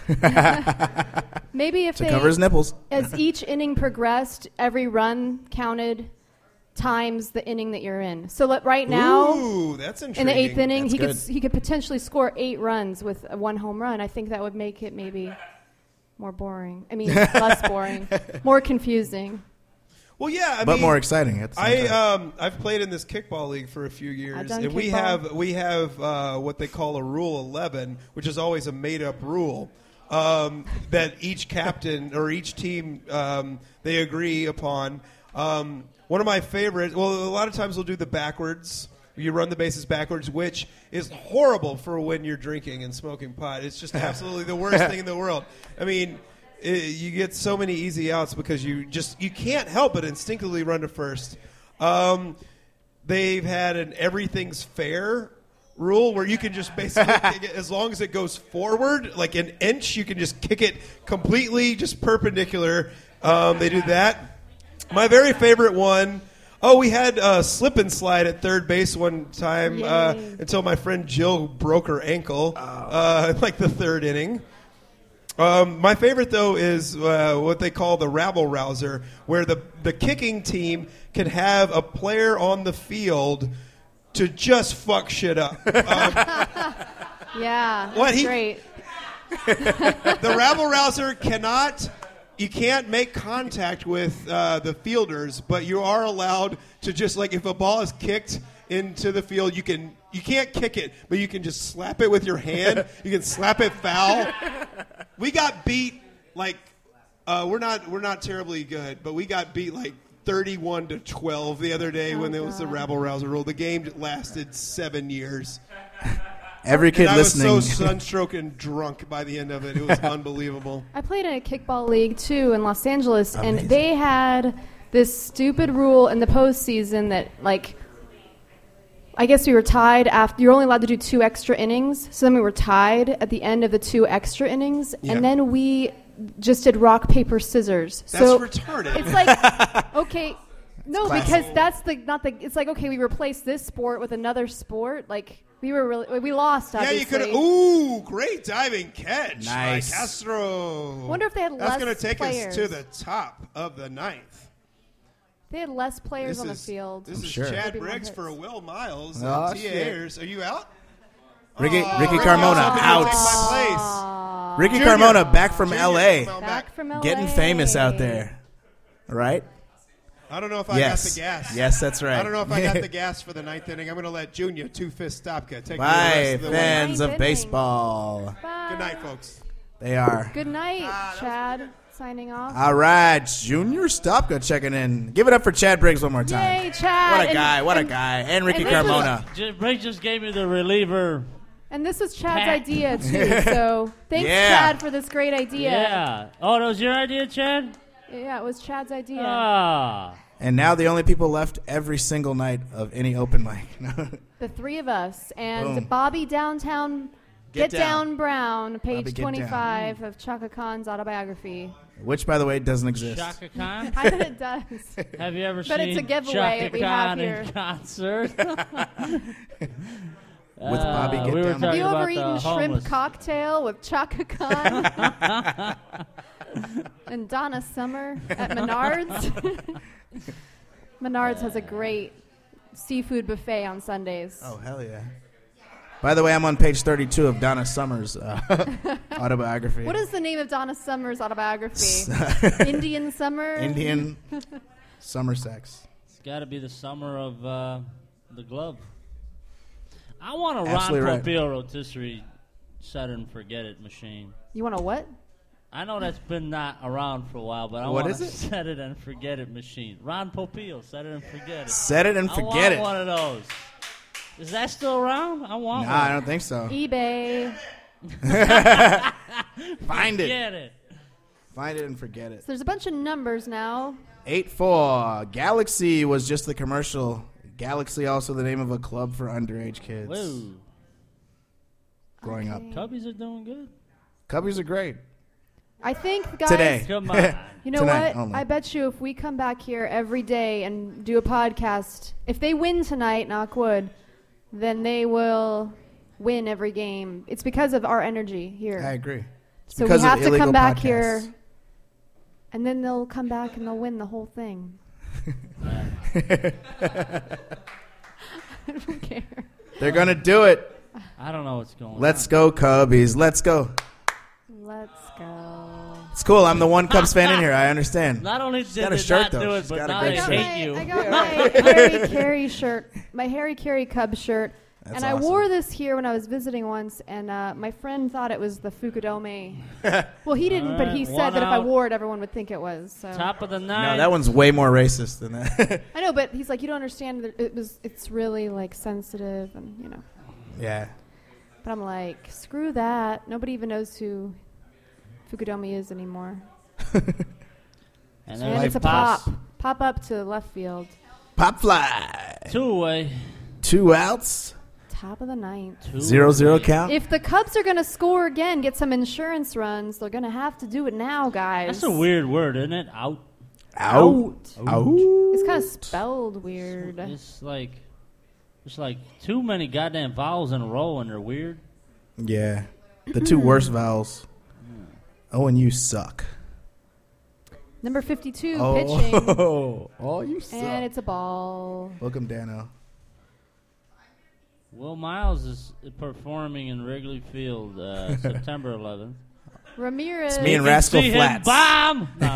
To cover his nipples. as each inning progressed, every run counted times the inning that you're in. So right now, Ooh, that's in intriguing. the 8th inning, That's he could potentially score 8 runs with a 1 home run. I think that would make it maybe more boring. I mean, less boring, more confusing. Well, yeah, I But mean, more exciting at the same time. I've played in this kickball league for a few I've years, done and we kickball. have what they call a Rule 11, which is always a made up rule that each captain or each team they agree upon. One of my favorites. Well, a lot of times we'll do the backwards. You run the bases backwards, which is horrible for when you're drinking and smoking pot. It's just absolutely the worst thing in the world. I mean, you get so many easy outs because you can't help but instinctively run to first. They've had an everything's fair rule where you can just basically kick it, as long as it goes forward like an inch, you can just kick it completely just perpendicular. They do that. My very favorite one. Oh, we had a slip and slide at third base one time Yay. until my friend Jill broke her ankle in like the 3rd inning. My favorite, though, is what they call the rabble rouser, where the kicking team can have a player on the field to just fuck shit up. Yeah, What, that's he- great. The rabble rouser cannot you can't make contact with the fielders, but you are allowed to just like if a ball is kicked into the field, you can't kick it, but you can just slap it with your hand. You can slap it foul. We got beat like we're not terribly good, but we got beat like 31-12 the other day when there was the rabble rouser rule. The game lasted 7 years. Every kid and listening. I was so sunstroke and drunk by the end of it. It was unbelievable. I played in a kickball league too in Los Angeles, Amazing. and they had this stupid rule in the postseason that, like, I guess we were tied after. You're only allowed to do 2 extra innings, so then we were tied at the end of the 2 extra innings, Yeah. and then we just did rock paper scissors. That's so retarded. It's like okay. No, classic. because that's not the. It's like, okay, we replaced this sport with another sport. Like we lost. Yeah, Obviously. you could. Ooh, great diving catch Nice. by Castro. Wonder if they had That's less going to take players. us to the top of the 9th. They had less players on the is- field. This is sure. Chad Maybe more Briggs hits. for Will Miles. Oh, and Tia shit. Ayers. Are you out? Ricky Ricky Carmona also out. didn't take my place. Aw. Ricky Junior. Carmona back from Junior, L.A. come on Back from LA. Getting famous out there. Right? I don't know if I Yes. got the gas. Yes, that's right. I don't know if I got the gas for the 9th inning. I'm going to let Junior Two-Fist Stopka take the Bye, rest of the way. fans Ninth of inning. baseball. Bye. Good night, folks. They are. Good night, Chad. Signing off. All right, Junior Stopka checking in. Give it up for Chad Briggs one more time. Yay, Chad. What a And- guy, what a and- guy. And Ricky and this was- Carmona. Briggs just gave me the reliever. And this was Chad's Pat. idea, too. So thanks, Yeah. Chad, for this great idea. Yeah. Oh, that was your idea, Chad? Yeah, it was Chad's idea. Ah. And now the only people left every single night of any open mic. The 3 of us. And Boom. Bobby Downtown Get Get Down. Down Brown, Bobby page Get Down. 25 of Chaka Khan's autobiography. Which, by the way, doesn't exist. Shaka Khan? I bet it does. Have you ever But seen it's a giveaway Chaka that we have Khan here. in concert? With Bobby Get we were Down. Have talking you about ever the eaten shrimp homeless. cocktail with Chaka Khan and Donna Summer at Menards? Menards has a great seafood buffet on Sundays. Oh, hell yeah. By the way, I'm on page 32 of Donna Summer's autobiography. What is the name of Donna Summer's autobiography? Indian Summer? Indian summer sex. It's got to be the summer of the glove. I want a Ron Absolutely right. Popeil rotisserie set it and forget it machine. You want a what? I know that's been not around for a while, but I What want is a it? set it and forget it machine. Ron Popeil, set it and forget it. Set it and I forget want it. one of those. Is that still around? I want Nah, I one. don't think so. eBay. Find it. Get it. Find it and forget it. So there's a bunch of numbers now. 8-4. Galaxy was just the commercial. Galaxy also the name of a club for underage kids. Whoa. Growing up. Okay. Cubbies are doing good. Cubbies are great. I think, guys. Today. Come on. You know Tonight what? only. I bet you if we come back here every day and do a podcast, if they win tonight, knock wood, then they will win every game. It's because of our energy here. I agree. So we because of have to illegal come back podcasts. here, and then they'll come back and they'll win the whole thing. I don't care. They're going to do it. I don't know what's going on. Let's go, Cubbies. Let's go. Let's go. It's cool. I'm the one Cubs fan in here. I understand. Not only did got a they shirt, not though. do it, She's but got a now great they shirt. hate you. I got my Harry Carey shirt, my Harry Carey Cubs shirt, That's and I awesome. wore this here when I was visiting once, and my friend thought it was the Fukudome. Well, he didn't, but he Alright, said one that if I out. wore it, everyone would think it was. So. Top of the night. No, that one's way more racist than that. I know, but he's like, you don't understand. That it's really like sensitive, and you know. Yeah. But I'm like, screw that. Nobody even knows who Fukudome is anymore. and And there's it's a Pops. pop up to left field, Pop fly. 2 away. 2 outs. top of the ninth. 0-0 count. If the Cubs are going to score again, get some insurance runs, they're going to have to do it now, guys. That's a weird word, isn't it? Out. Out. Out. It's kind of spelled weird. It's like too many goddamn vowels in a row, and they're weird. Yeah. The 2 worst vowels. Oh, and you suck. Number 52, pitching. Oh, you suck. And it's a ball. Welcome, Dano. Will Miles is performing in Wrigley Field September 11th. Ramirez. It's me and Rascal See him Flatts. bomb. No.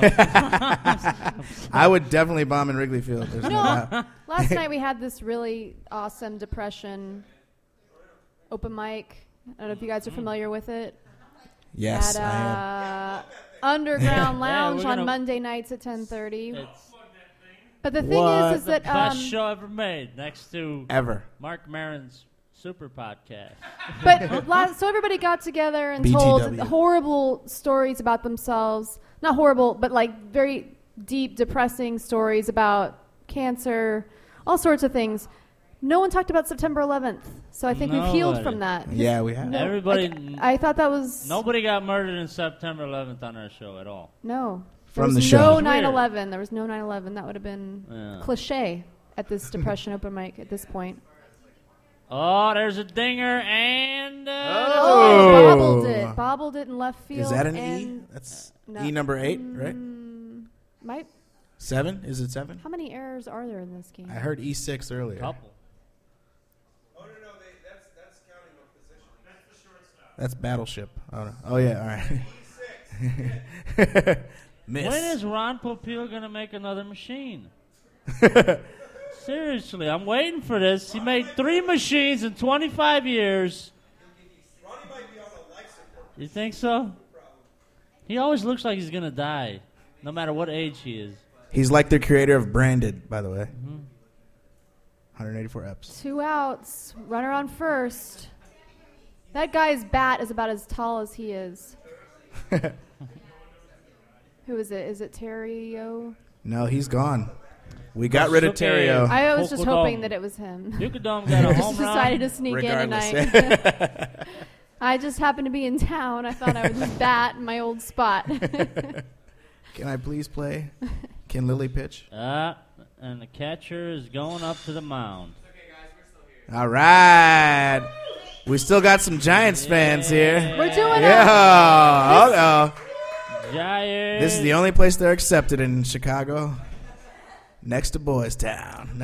I would definitely bomb in Wrigley Field. There's no doubt. Last night we had this really awesome Depression open mic. I don't know if you guys are familiar with it. Yes, At I am. Underground Yeah, Lounge we're on gonna- Monday nights at 10:30. It's But the thing What? is the that best show ever made, next to Ever. Mark Maron's Super Podcast. but so everybody got together and told BTW. horrible stories about themselves. Not horrible, but like very deep, depressing stories about cancer, all sorts of things. No one talked about September 11th, so I think we've healed Nobody. from that. Yeah, we have. No, Everybody, like, I thought that was nobody got murdered in September 11th on our show at all. no. From there was the show. no It's weird. 9/11. There was no 9/11. That would have been Yeah. cliche at this Depression open mic at this point. Oh, there's a dinger and Oh, bobbled it in left field. Is that an E? and That's no. E number 8, right? Might 7? Is it 7? how many errors are there in this game? I heard E6 earlier. couple. That's Battleship. Oh, no. Oh yeah, all right. Miss. When is Ron Popeil going to make another machine? Seriously, I'm waiting for this. He made 3 machines in 25 years. You think so? He always looks like he's going to die, no matter what age he is. He's like the creator of Branded, by the way. 184 eps. 2 outs. Runner on first. That guy's bat is about as tall as he is. Who is it? Is it Terrio? No, he's gone. We got rid of Terrio. I was just Hokodome. hoping that it was him. Dukedome got a Just home decided run. to sneak Regardless. in tonight. I just happened to be in town. I thought I would just bat in my old spot. Can I please play? Can Lily pitch? And the catcher is going up to the mound. All right. We still got some Giants fans here. We're doing Yeah. Giants. This is the only place they're accepted in Chicago. Next to Boys Town.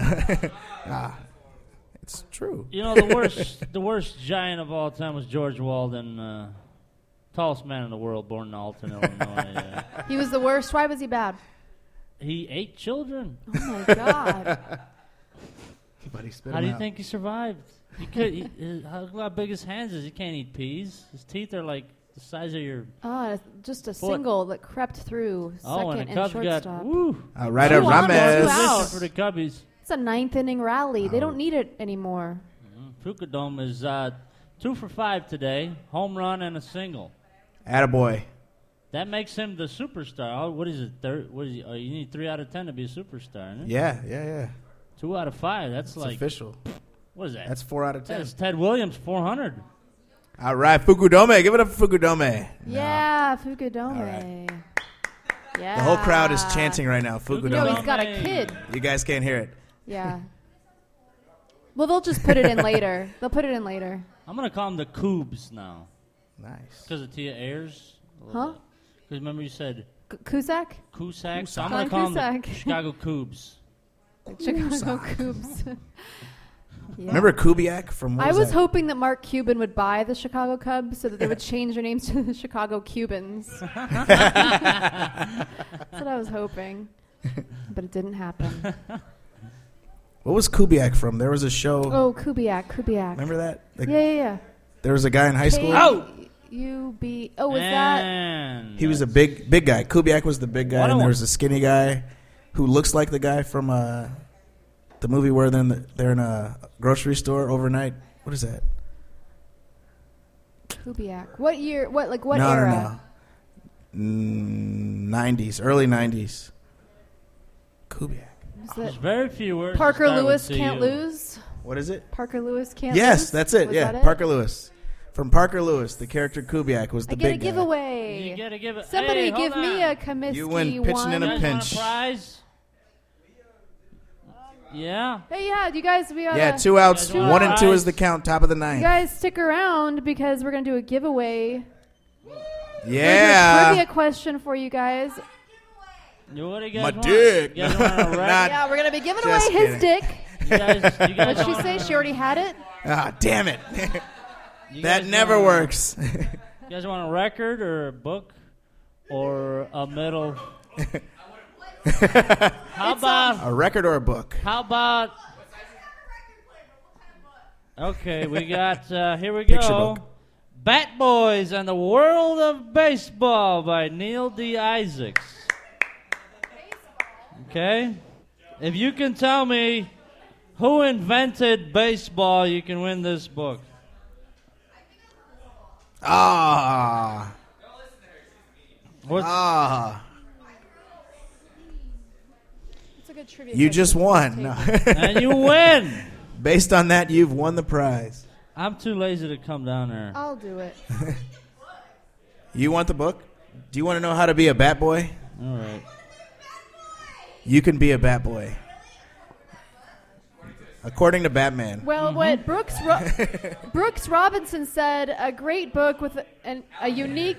It's true. You know, the worst Giant of all time was George Walden, tallest man in the world, born in Alton, Illinois. He was the worst. Why was he bad? He ate children. Oh, my God. Buddy, spit How him do you out. think he survived? How big his hands is? He can't eat peas. His teeth are like the size of your... Oh, just a Foot. single that crept through Oh, second and the and Cubs got... shortstop. Woo! All right, 2 on, 2 Ramirez. out. Position for the Cubbies. It's a 9th inning rally. They don't need it anymore. Fucadome is 2 for 5 today. Home run and a single. Attaboy. That makes him the superstar. Oh, what is it? What is he? Oh, you need 3 out of 10 to be a superstar, isn't it? Yeah. 2 out of 5. That's It's like... official. What is that? That's 4 out of 10. That's Ted Williams, 400. All right, Fukudome. Give it up for Fukudome. Yeah, Fukudome. Yeah. The whole crowd is chanting right now, Yo, Fukudome. he's got a kid. You guys can't hear it. Yeah. Well, they'll just put it in later. They'll put it in later. I'm going to call him the Coobs now. Nice. Because of Tia Ayers. Huh? Because remember you said Cusack? Cusack? So I'm John going to call him the Cusack. Chicago Coobs. Chicago Cubs. Yeah. Remember Kubiak from what I was that? hoping that Mark Cuban would buy the Chicago Cubs so that they would change their names to the Chicago Cubans. That's what I was hoping. But it didn't happen. What was Kubiak from? There was a show. Oh, Kubiak. Remember that? Like, Yeah. There was a guy in high school. K-U-B. Oh, was that? And He was a big guy. Kubiak was the big guy, What and a- there was a skinny guy who looks like the guy from the movie where they're in a grocery store overnight. What is that? Kubiak. What year? What no, era? No. 90s, early 90s. Kubiak. Was There's it very few words. Parker that start with Lewis Can't CU. Lose? What is it? Parker Lewis Can't Yes, Lose? that's it. Was Yeah, that Parker Lewis. From Parker Lewis, the character Kubiak was the I get a big guy. giveaway. You gotta give it. Somebody hey, give hold me on. a Comiskey You win pitching one. in a You guys want pinch. a prize? Yeah. Hey, yeah, you guys, we oughta, Yeah, 2 outs. Two 1 and 2 outs. is the count. Top of the You ninth. guys stick around because we're gonna do a giveaway. We're gonna do a Yeah. trivia question for you guys. What do you guys My want? dick. You guys want a Not- Yeah, we're gonna be giving away Just his kidding. dick. you guys What'd she want- say? She already had it. Ah, damn it. you That guys never want- works. You guys want a record or a book or a medal? How about A record or a book? How about? Okay, we got here we Picture go. book. Bat Boys and the World of Baseball by Neil D. Isaacs. Okay, if you can tell me who invented baseball, you can win this book. Ah. What's, Ah. It's a good trivia. You question just for this won. table. No. and you win. Based on that, you've won the prize. I'm too lazy to come down there. I'll do it. You want the book? Do you want to know how to be a bat boy? All right. You can be a bat boy. According to Batman. Well, what Brooks Robinson said, a great book with a unique.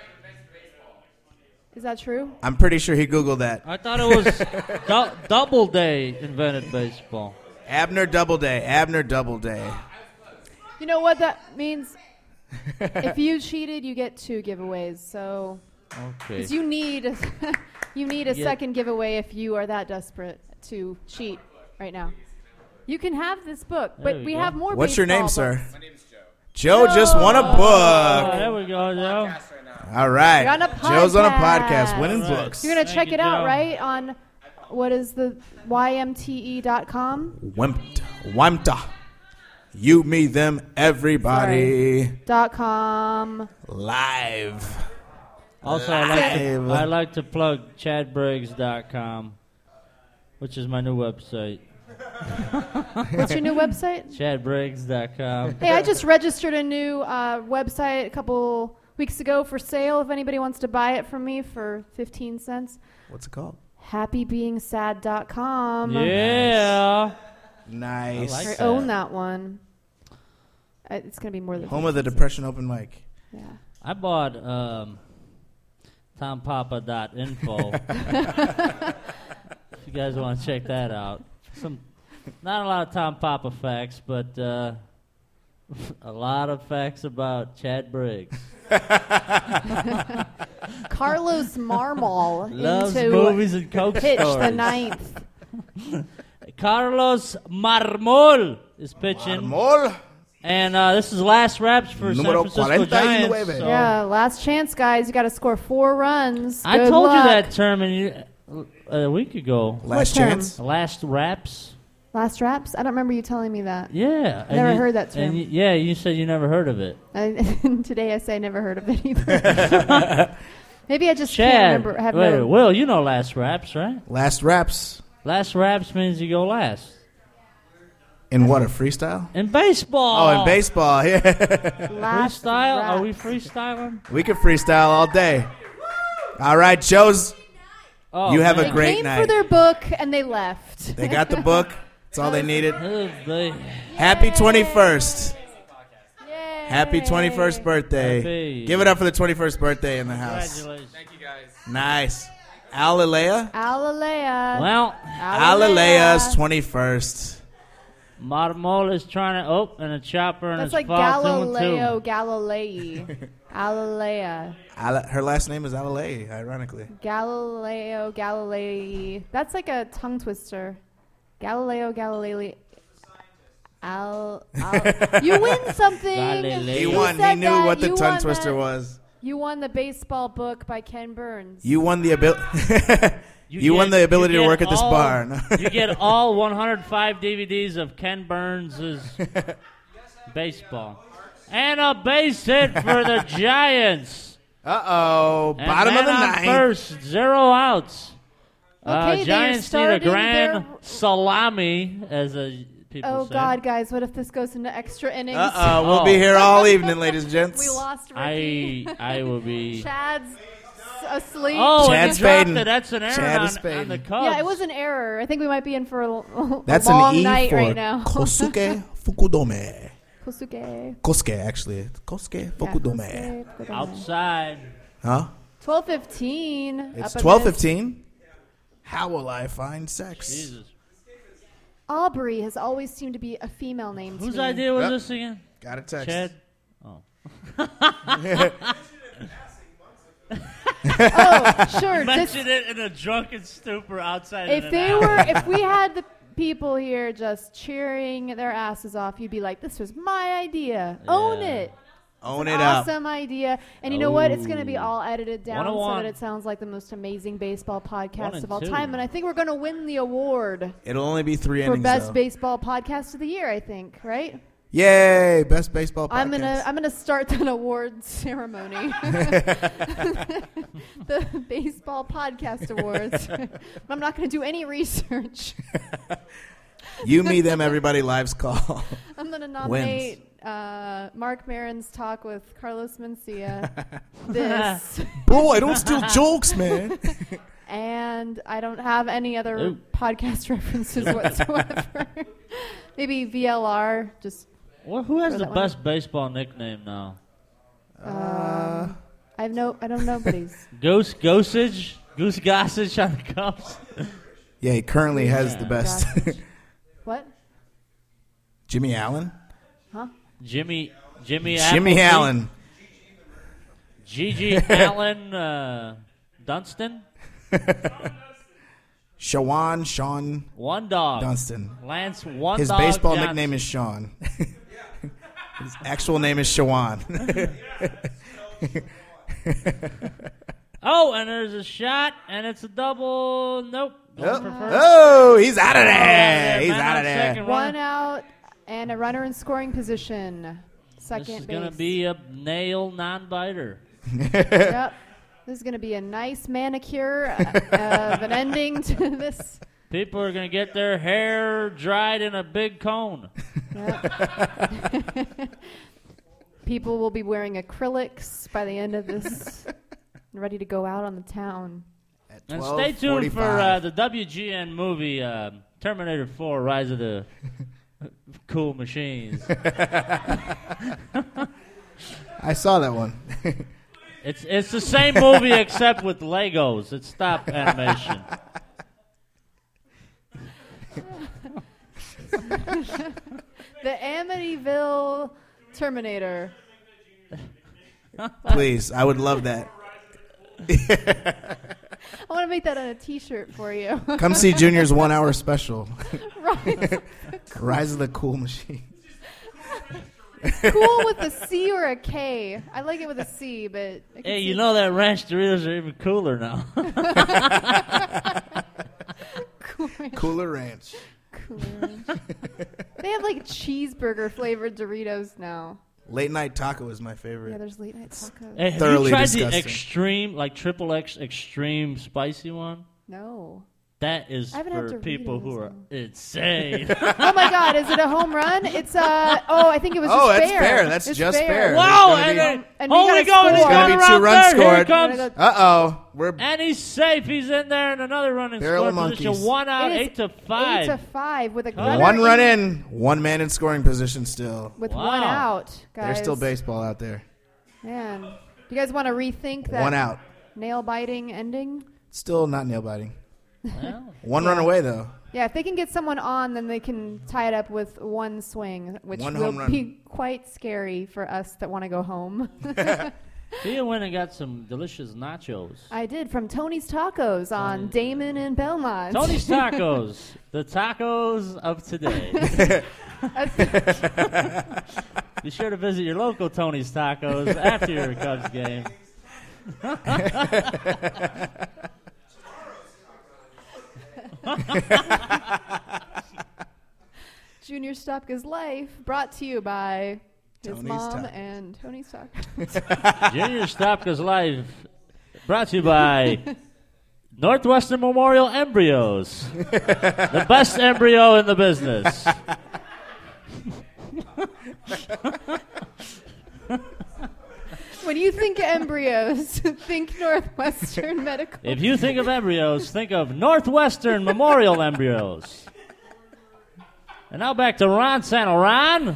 Is that true? I'm pretty sure he Googled that. I thought it was Doubleday invented baseball. Abner Doubleday. Abner Doubleday. You know what that means? If you cheated, you get 2 giveaways. So, Okay. because you need a Yeah. second giveaway if you are that desperate to cheat right now. You can have this book, There but we we go. have more. What's your name, baseball sir? books. My name's Joe. Joe just won a Oh, book. there we go, Joe. All right. You're on a Joe's on a podcast. podcast winning All right. books. You're gonna Thank check you, it out, Joe. right? On what is the ymte.com? Wimta. You, me, them, everybody. .com. Live. Also, Live. I like to plug chadbriggs.com, which is my new website. What's your new website? chadbriggs.com. Hey, I just registered a new website a couple weeks ago for sale. If anybody wants to buy it from me for 15 cents, What's it called? happybeingsad.com. Yeah. Nice. I like I that. own that one. It's gonna be more than Home of the 15 Depression open mic. cents. Yeah. I bought tompapa.info. If you guys want to check that out. Not a lot of Tom Papa facts, but a lot of facts about Chad Briggs. Carlos Marmol Loves into movies and Coke pitch stories. the 9th. Carlos Marmol is pitching. Marmol. And this is last reps for San Número Francisco 49. Giants. So Yeah, last chance, guys. You got to score 4 runs. I Good told luck. you that term a week ago. Last term? chance. Last raps. Last raps? I don't remember you telling me that. Yeah. and Never you- heard that term. and yeah, you said you never heard of it. Today I say I never heard of it either. Maybe I just Chad, can't remember. wait, Will, you know last raps, right? Last raps. Last raps means you go last. In what, a freestyle? In baseball. Oh, in baseball. Yeah. Last Freestyle? rap. Are we freestyling? We can freestyle all day. All right, Joe's. Oh, You have a They great came night. for their book and they left. They got the book. That's all they needed. They, Happy 21st. Yay. Happy 21st birthday. Happy. Give it up for the 21st birthday in the house. congratulations. Thank you guys. Nice. Alalea? Alalea. Well, Alalea's 21st. Marmol is trying to... Oh, and a chopper and That's a like fall Galileo Galilei. Alalea. Her last name is Alalea, ironically. Galileo Galilei. That's like a tongue twister. Galileo Galilei. You win something. Galileo. He You won. He said knew that. what the You tongue won twister that. was. You won the baseball book by Ken Burns. You won the ability. You won the ability to work at this bar. No. You get all 105 DVDs of Ken Burns' baseball. And a base hit for the Giants. Uh-oh. And Bottom of man the on ninth. First, 0 outs. Okay, they're Giants need a starting grand their- salami, as people Oh say. God, guys! What if this goes into extra innings? Uh-oh. We'll Oh. be here all evening, ladies and gents. We lost Ricky. I will be... Chad's asleep. Oh, and Chad's he dropped fading. it. That's an error Chad is on fading. the Cubs. Yeah, it was an error. I think we might be in for a That's long an E night for right now. Kosuke Fukudome. Kosuke. Kosuke, actually. Kosuke Fukudome. Outside. Huh? 12:15. It's up 12:15. How will I find sex? Jesus. Aubrey has always seemed to be a female name. to Whose me. idea was Yep. this again? Got a text. Chad? Oh. Oh, sure. Just, Mention it in a drunken stupor outside. if in they an were, alley. if we had the people here just cheering their asses off, you'd be like, "This was my idea. Own Yeah. it. Own It's it an up. awesome idea." And you know what? It's going to be Ooh. all edited down so 101. that it sounds like the most amazing baseball One podcast and of all two. time. And I think we're going to win the award It'll only be 3 for innings. best though. baseball podcast of the year. I think, right? Yay! Best baseball podcast. I'm gonna start an award ceremony. The baseball podcast awards. I'm not gonna do any research. You, me, them, everybody. Lives call. I'm gonna nominate Mark Maron's talk with Carlos Mencia. This. Bro, I don't steal jokes, man. And I don't have any other Ooh. podcast references whatsoever. Maybe VLR. Just Well, who has Throw the that one. best baseball nickname now? I don't know buddies. Goose Gossage on the Cubs. Yeah, he currently has the best. What? Jimmy Allen. Huh? Jimmy Jimmy Appleby? Allen. Gigi Allen Dunston. Sean One dog. Dunston. Lance One His Dog baseball Johnson. nickname is Sean. His actual name is Shawan. Oh, and there's a shot, and it's a double. Nope. Going for first. Oh, he's out of there. Yeah, He's man out on of there. second One runner. out and a runner in scoring position. This Second is base. going to be a nail non-biter. Yep. This is going to be a nice manicure of an ending to this. People are going to get their hair dried in a big cone. Yep. People will be wearing acrylics by the end of this and ready to go out on the town. At And stay tuned for 12:45. the WGN movie Terminator 4 Rise of the Cool Machines. I saw that one. It's the same movie except with Legos. It's stop animation. The Amityville Terminator. Please, I would love that. I want to make that on a T-shirt for you. Come see Junior's 1 hour special. Right. Rise of the Cool Machine. Cool with a C or a K. I like it with a C, but I can Hey, see you know that ranch Doritos are even cooler now. Cooler Ranch. Cooler. They have like cheeseburger flavored Doritos now. Late Night Taco is my Yeah, favorite. there's late night tacos. Hey, have Thoroughly you tried disgusting. the extreme, like triple X extreme spicy one? No. That is I haven't had for people who Doritos, are insane. Oh my God! Is it a home run? It's Oh, I think it was. Oh, just that's fair. fair. That's It's just fair. Wow! There's And gonna then And we holy gotta going, he's score. going Gonna be around 2 runs third. Here scored. it comes. Gotta Uh-oh. We're And he's safe. He's in there, and another running Barrel score of position. monkeys. 1 out, It is 8 to 5. 8-5 with a Oh. runner one run in, one man in scoring position still. with Wow. one out, guys. There's still baseball out there. Man, you guys want to rethink that 1 out. nail biting ending? Still not nail biting. Well, 1 run away, though. Yeah, if they can get someone on, then they can tie it up with one swing, which One will home run. be quite scary for us that want to go home. Thea went and got some delicious nachos. I did from Tony's Tacos on Damon and Belmont. Tony's Tacos, the tacos of today. Be sure to visit your local Tony's Tacos after your Cubs game. Junior Stopka's Life, brought to you by his Tony's mom Tacos. and Tony's Tacos. Junior Stopka's Life, brought to you by Northwestern Memorial Embryos, the best embryo in the business. When you think embryos, think Northwestern Medical. If you think of embryos, think of Northwestern Memorial Embryos. And now back to Ron Santo. Ron?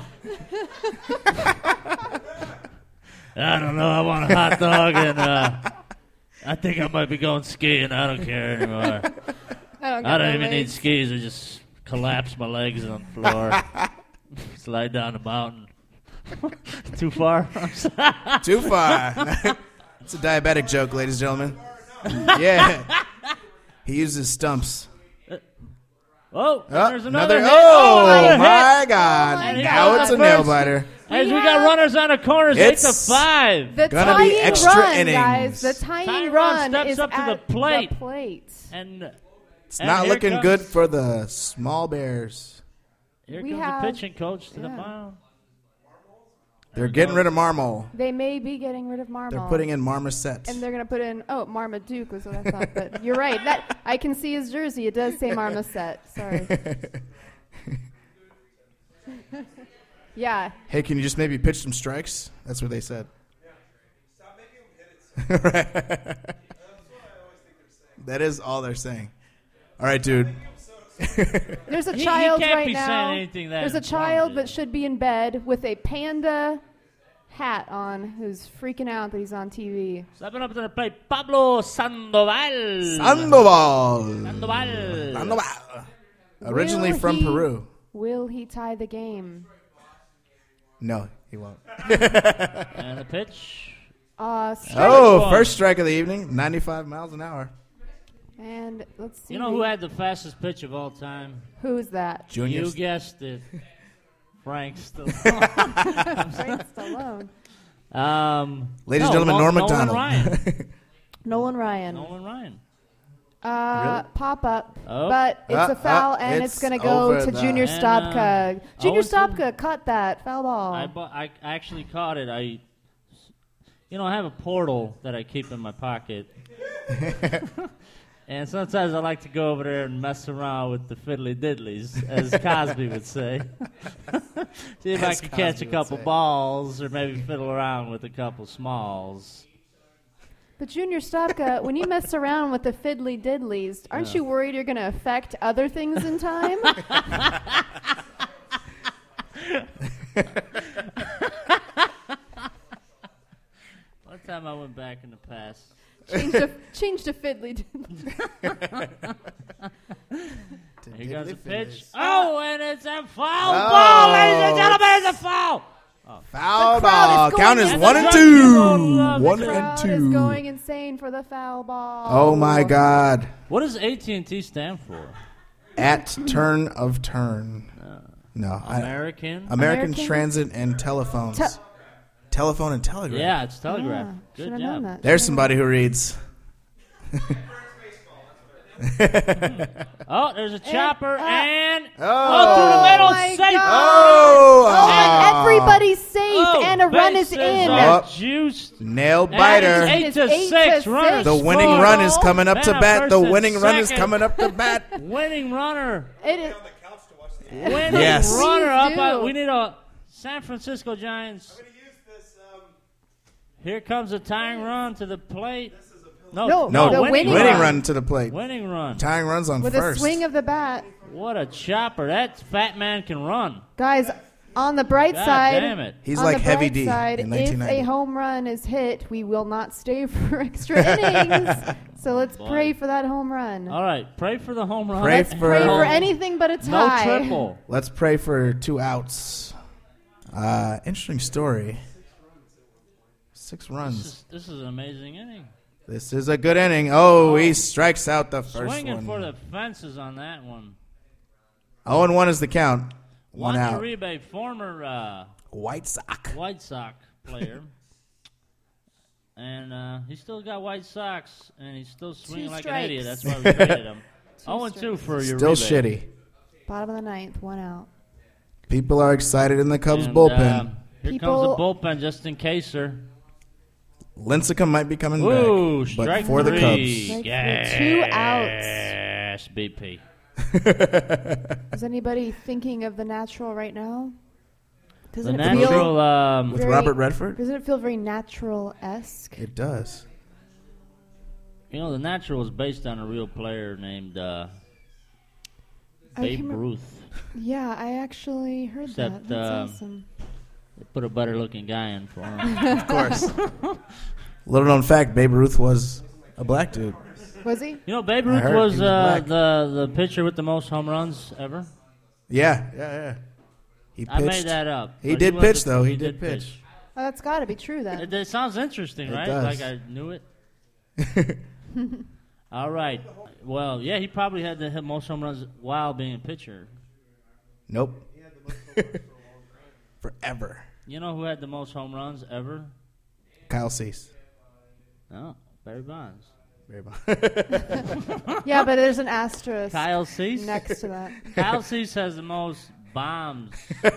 I don't know. I want a hot dog, and I think I might be going skiing. I don't care anymore. I I don't even need skis. I just collapse my legs on the floor. Slide down the mountain. Too far? Too far. It's a diabetic joke, ladies and gentlemen. Yeah. He uses stumps. Oh, Oh, there's another hit. Oh, another hit. my God. And he Now got it's the a nail first. biter. As we We got have- runners on the corners, It's 8-5. The Gonna be tying extra run, innings. guys. The tying Tying run run steps is up to the at plate. the plate. And It's and not here looking comes- good for the small Bears. Here We comes have- the pitching coach to the yeah. mound. They're getting rid of Marmol. They may be getting rid of Marmol. They're putting in Marmoset. And they're going to put in, Marmaduke was what I thought. But you're right. That I can see his jersey. It does say Marmoset. Sorry. Yeah. Hey, can you just maybe pitch some strikes? That's what they said. Stop making him hit it. That is all they're saying. All right, dude. There's a He child can't right be now. saying anything that There's a child informative. that should be in bed with a panda hat on who's freaking out that he's on TV. Stepping up to the plate, Pablo Sandoval. Sandoval. Sandoval. Sandoval. Originally Will from he- Peru. Will he tie the game? No, he won't. And the pitch. Strike. Oh, one. first strike of the evening, 95 miles an hour. And let's see. You know who had the fastest pitch of all time? Who's that? Junior. You guessed it. Frank Stallone. Frank Stallone. Ladies and gentlemen, Norm Nolan Macdonald. Ryan. Nolan Ryan. Nolan Ryan. Pop up, Oh. but it's a foul, and it's it's going to go over to the- Junior And, Stopka. Junior 0-2. Stopka caught that foul ball. I actually caught it. I have a portal that I keep in my pocket. And sometimes I like to go over there and mess around with the fiddly diddlies, as Cosby would say. See if As I can catch Cosby a would couple say. balls or maybe fiddle around with a couple smalls. But Junior Stopka, when you mess around with the fiddly diddlies, aren't you worried you're going to affect other things in time? One time I went back in the past. Change to fiddly diddly. Here goes the Diddly pitch. fingers. Oh, and it's a foul ball, ladies and gentlemen. It's a foul. Foul The crowd ball. is going Count is nuts. 1 and The 2. crowd 1 The and crowd 2. is going insane for the foul ball. Oh my God. What does AT&T stand for? At turn of turn. No. American? American American? Transit and Telephones. Telephone and Telegraph. Yeah, it's Telegraph. Should Good have known job. that. There's somebody who reads. Oh, there's a chopper and Oh. through the middle, my safe. Oh. And everybody's safe, Oh, and a run is bases in. are Oh. juiced. Nail And biter. it's It's 8-6. 8-6. Runners The winning score. run is coming up to Man, bat. The first and winning run is second. coming up to bat. Winning runner. It is, Winning Yes. runner up. Please do. We need a San Francisco Giants. Here comes a tying run to the plate. No, No, the winning winning run to the plate. Winning run. Tying runs on with first. a swing of the bat. What a chopper. That fat man can run. Guys, on the bright God side, damn it. He's on like the Heavy bright D side, in if 1990. a home run is hit, we will not stay for extra innings. So let's Boy. pray for that home run. All right. Pray for the home run. Pray for- Pray for No. anything but a No tie. triple. Let's pray for 2 outs. Interesting story. 6 runs. This is an amazing inning. This is a good inning. Oh, he strikes out the first Swinging one. for the fences on that one. 0-1 is the count. 1 Juan out. Uribe, former White Sox. White Sox player. And he still got White Sox, and he's still swinging like an idiot. That's strikes. why we traded him. 0-2 for Uribe. Still shitty. Bottom of the ninth, 1 out. People are excited in the Cubs And, bullpen. Here People- comes the bullpen just in case, sir. Lincecum might be coming Ooh, back, but strike for the 3. Cubs. Strike three. Yes, 2 outs. Yes, BP. Is anybody thinking of the natural right now? The Doesn't it natural, feel With very- Robert Redford? Doesn't it feel very natural-esque? It does. the natural was based on a real player named I Babe can rem- Ruth. Yeah, I actually heard Except, that. That's awesome. They put a better looking guy in for him. Of course. Little known fact, Babe Ruth was a black dude. Was he? Babe I Ruth heard was, he was black. the pitcher with the most home runs ever. Yeah. He pitched. I made that up. He but did was pitch, the- though. He did pitch. Oh, that's got to be true then. It sounds interesting, It right? does. Like I knew it. All right. Well, yeah, he probably had the most home runs while being a pitcher. Nope. Forever. You know who had the most home runs ever? Kyle Cease. No, Barry Bonds. Yeah, but there's an asterisk Kyle Cease? next to that. Kyle Cease has the most bombs.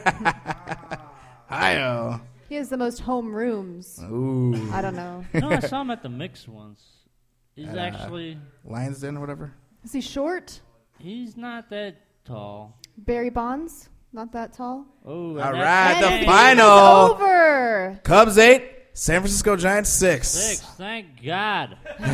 Hi-oh. He has the most home rooms. Ooh. I don't know. No, I saw him at the mix once. He's actually... Lions Den or whatever? Is he short? He's not that tall. Barry Bonds? Not that tall? Oh, All right, the And final. over. Cubs 8, San Francisco Giants 6. 6, thank God.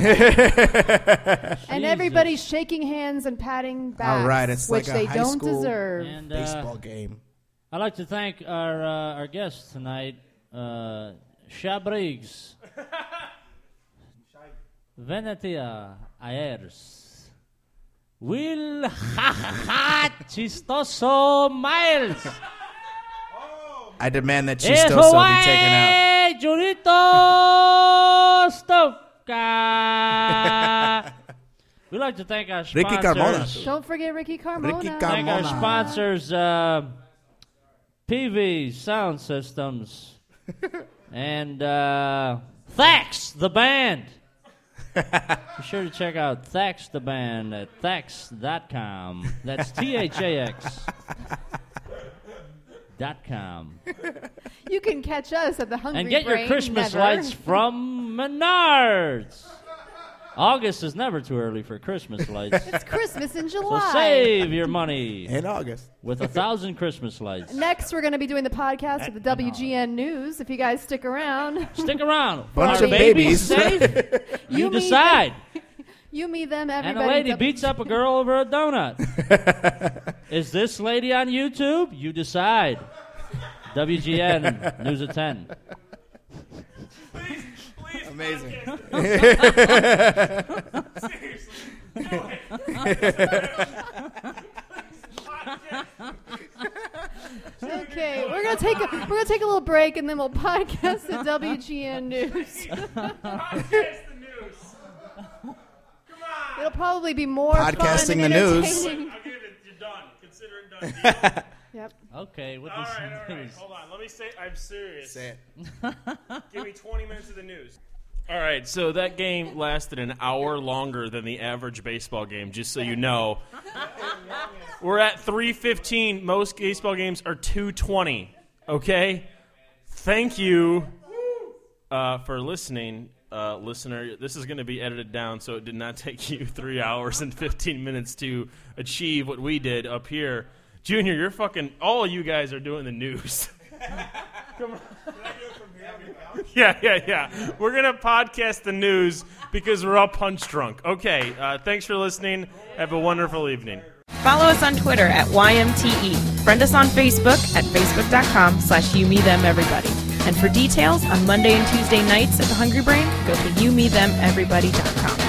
And everybody's shaking hands and patting backs, All right, it's which like a they high don't school deserve. And, baseball game. I'd like to thank our guests tonight, Chabriggs, Venetia Ayers, Will Chistoso Miles, I demand that Chistoso be taken out. Junito Stovka. We'd like to thank our sponsors. Ricky Carmona. Don't forget Ricky Carmona. Ricky Thank our Carmona. sponsors, PV Sound Systems, and Thax, the band. Be sure to check out Thax, the band, at thax.com. That's THAX.com. You can catch us at the Hungry And get your Brain Christmas Never. lights from Menards. August is never too early for Christmas lights. It's Christmas in So July. save your money In August. with 1,000 Christmas lights. Next, we're going to be doing the podcast with the WGN News. If you guys stick around, Stick around. Bunch Are of babies. safe? You me, decide. you, me, them, And everybody. a lady beats up a girl over a donut. Is this lady on YouTube? You decide. WGN News at 10. Amazing. Okay, we're gonna take a little break and then we'll podcast the WGN News. It'll probably be more Podcasting fun and the news. entertaining. I'll give it. You're done. Consider it done. Yep. Okay, what All is right. the news? Hold on. Let me say. I'm serious. Say it. Give me 20 minutes of the news. All right, so that game lasted an hour longer than the average baseball game, just so you know. We're at 3:15. Most baseball games are 2:20, okay? Thank you for listening, listener. This is going to be edited down, so it did not take you 3 hours and 15 minutes to achieve what we did up here. Junior, you're fucking – all of you guys are doing the news. Come on. Yeah. We're going to podcast the news because we're all punch drunk. Okay, thanks for listening. Have a wonderful evening. Follow us on Twitter at YMTE. Friend us on Facebook at facebook.com/YouMeThemEverybody. And for details on Monday and Tuesday nights at the Hungry Brain, go to YouMeThemEverybody.com.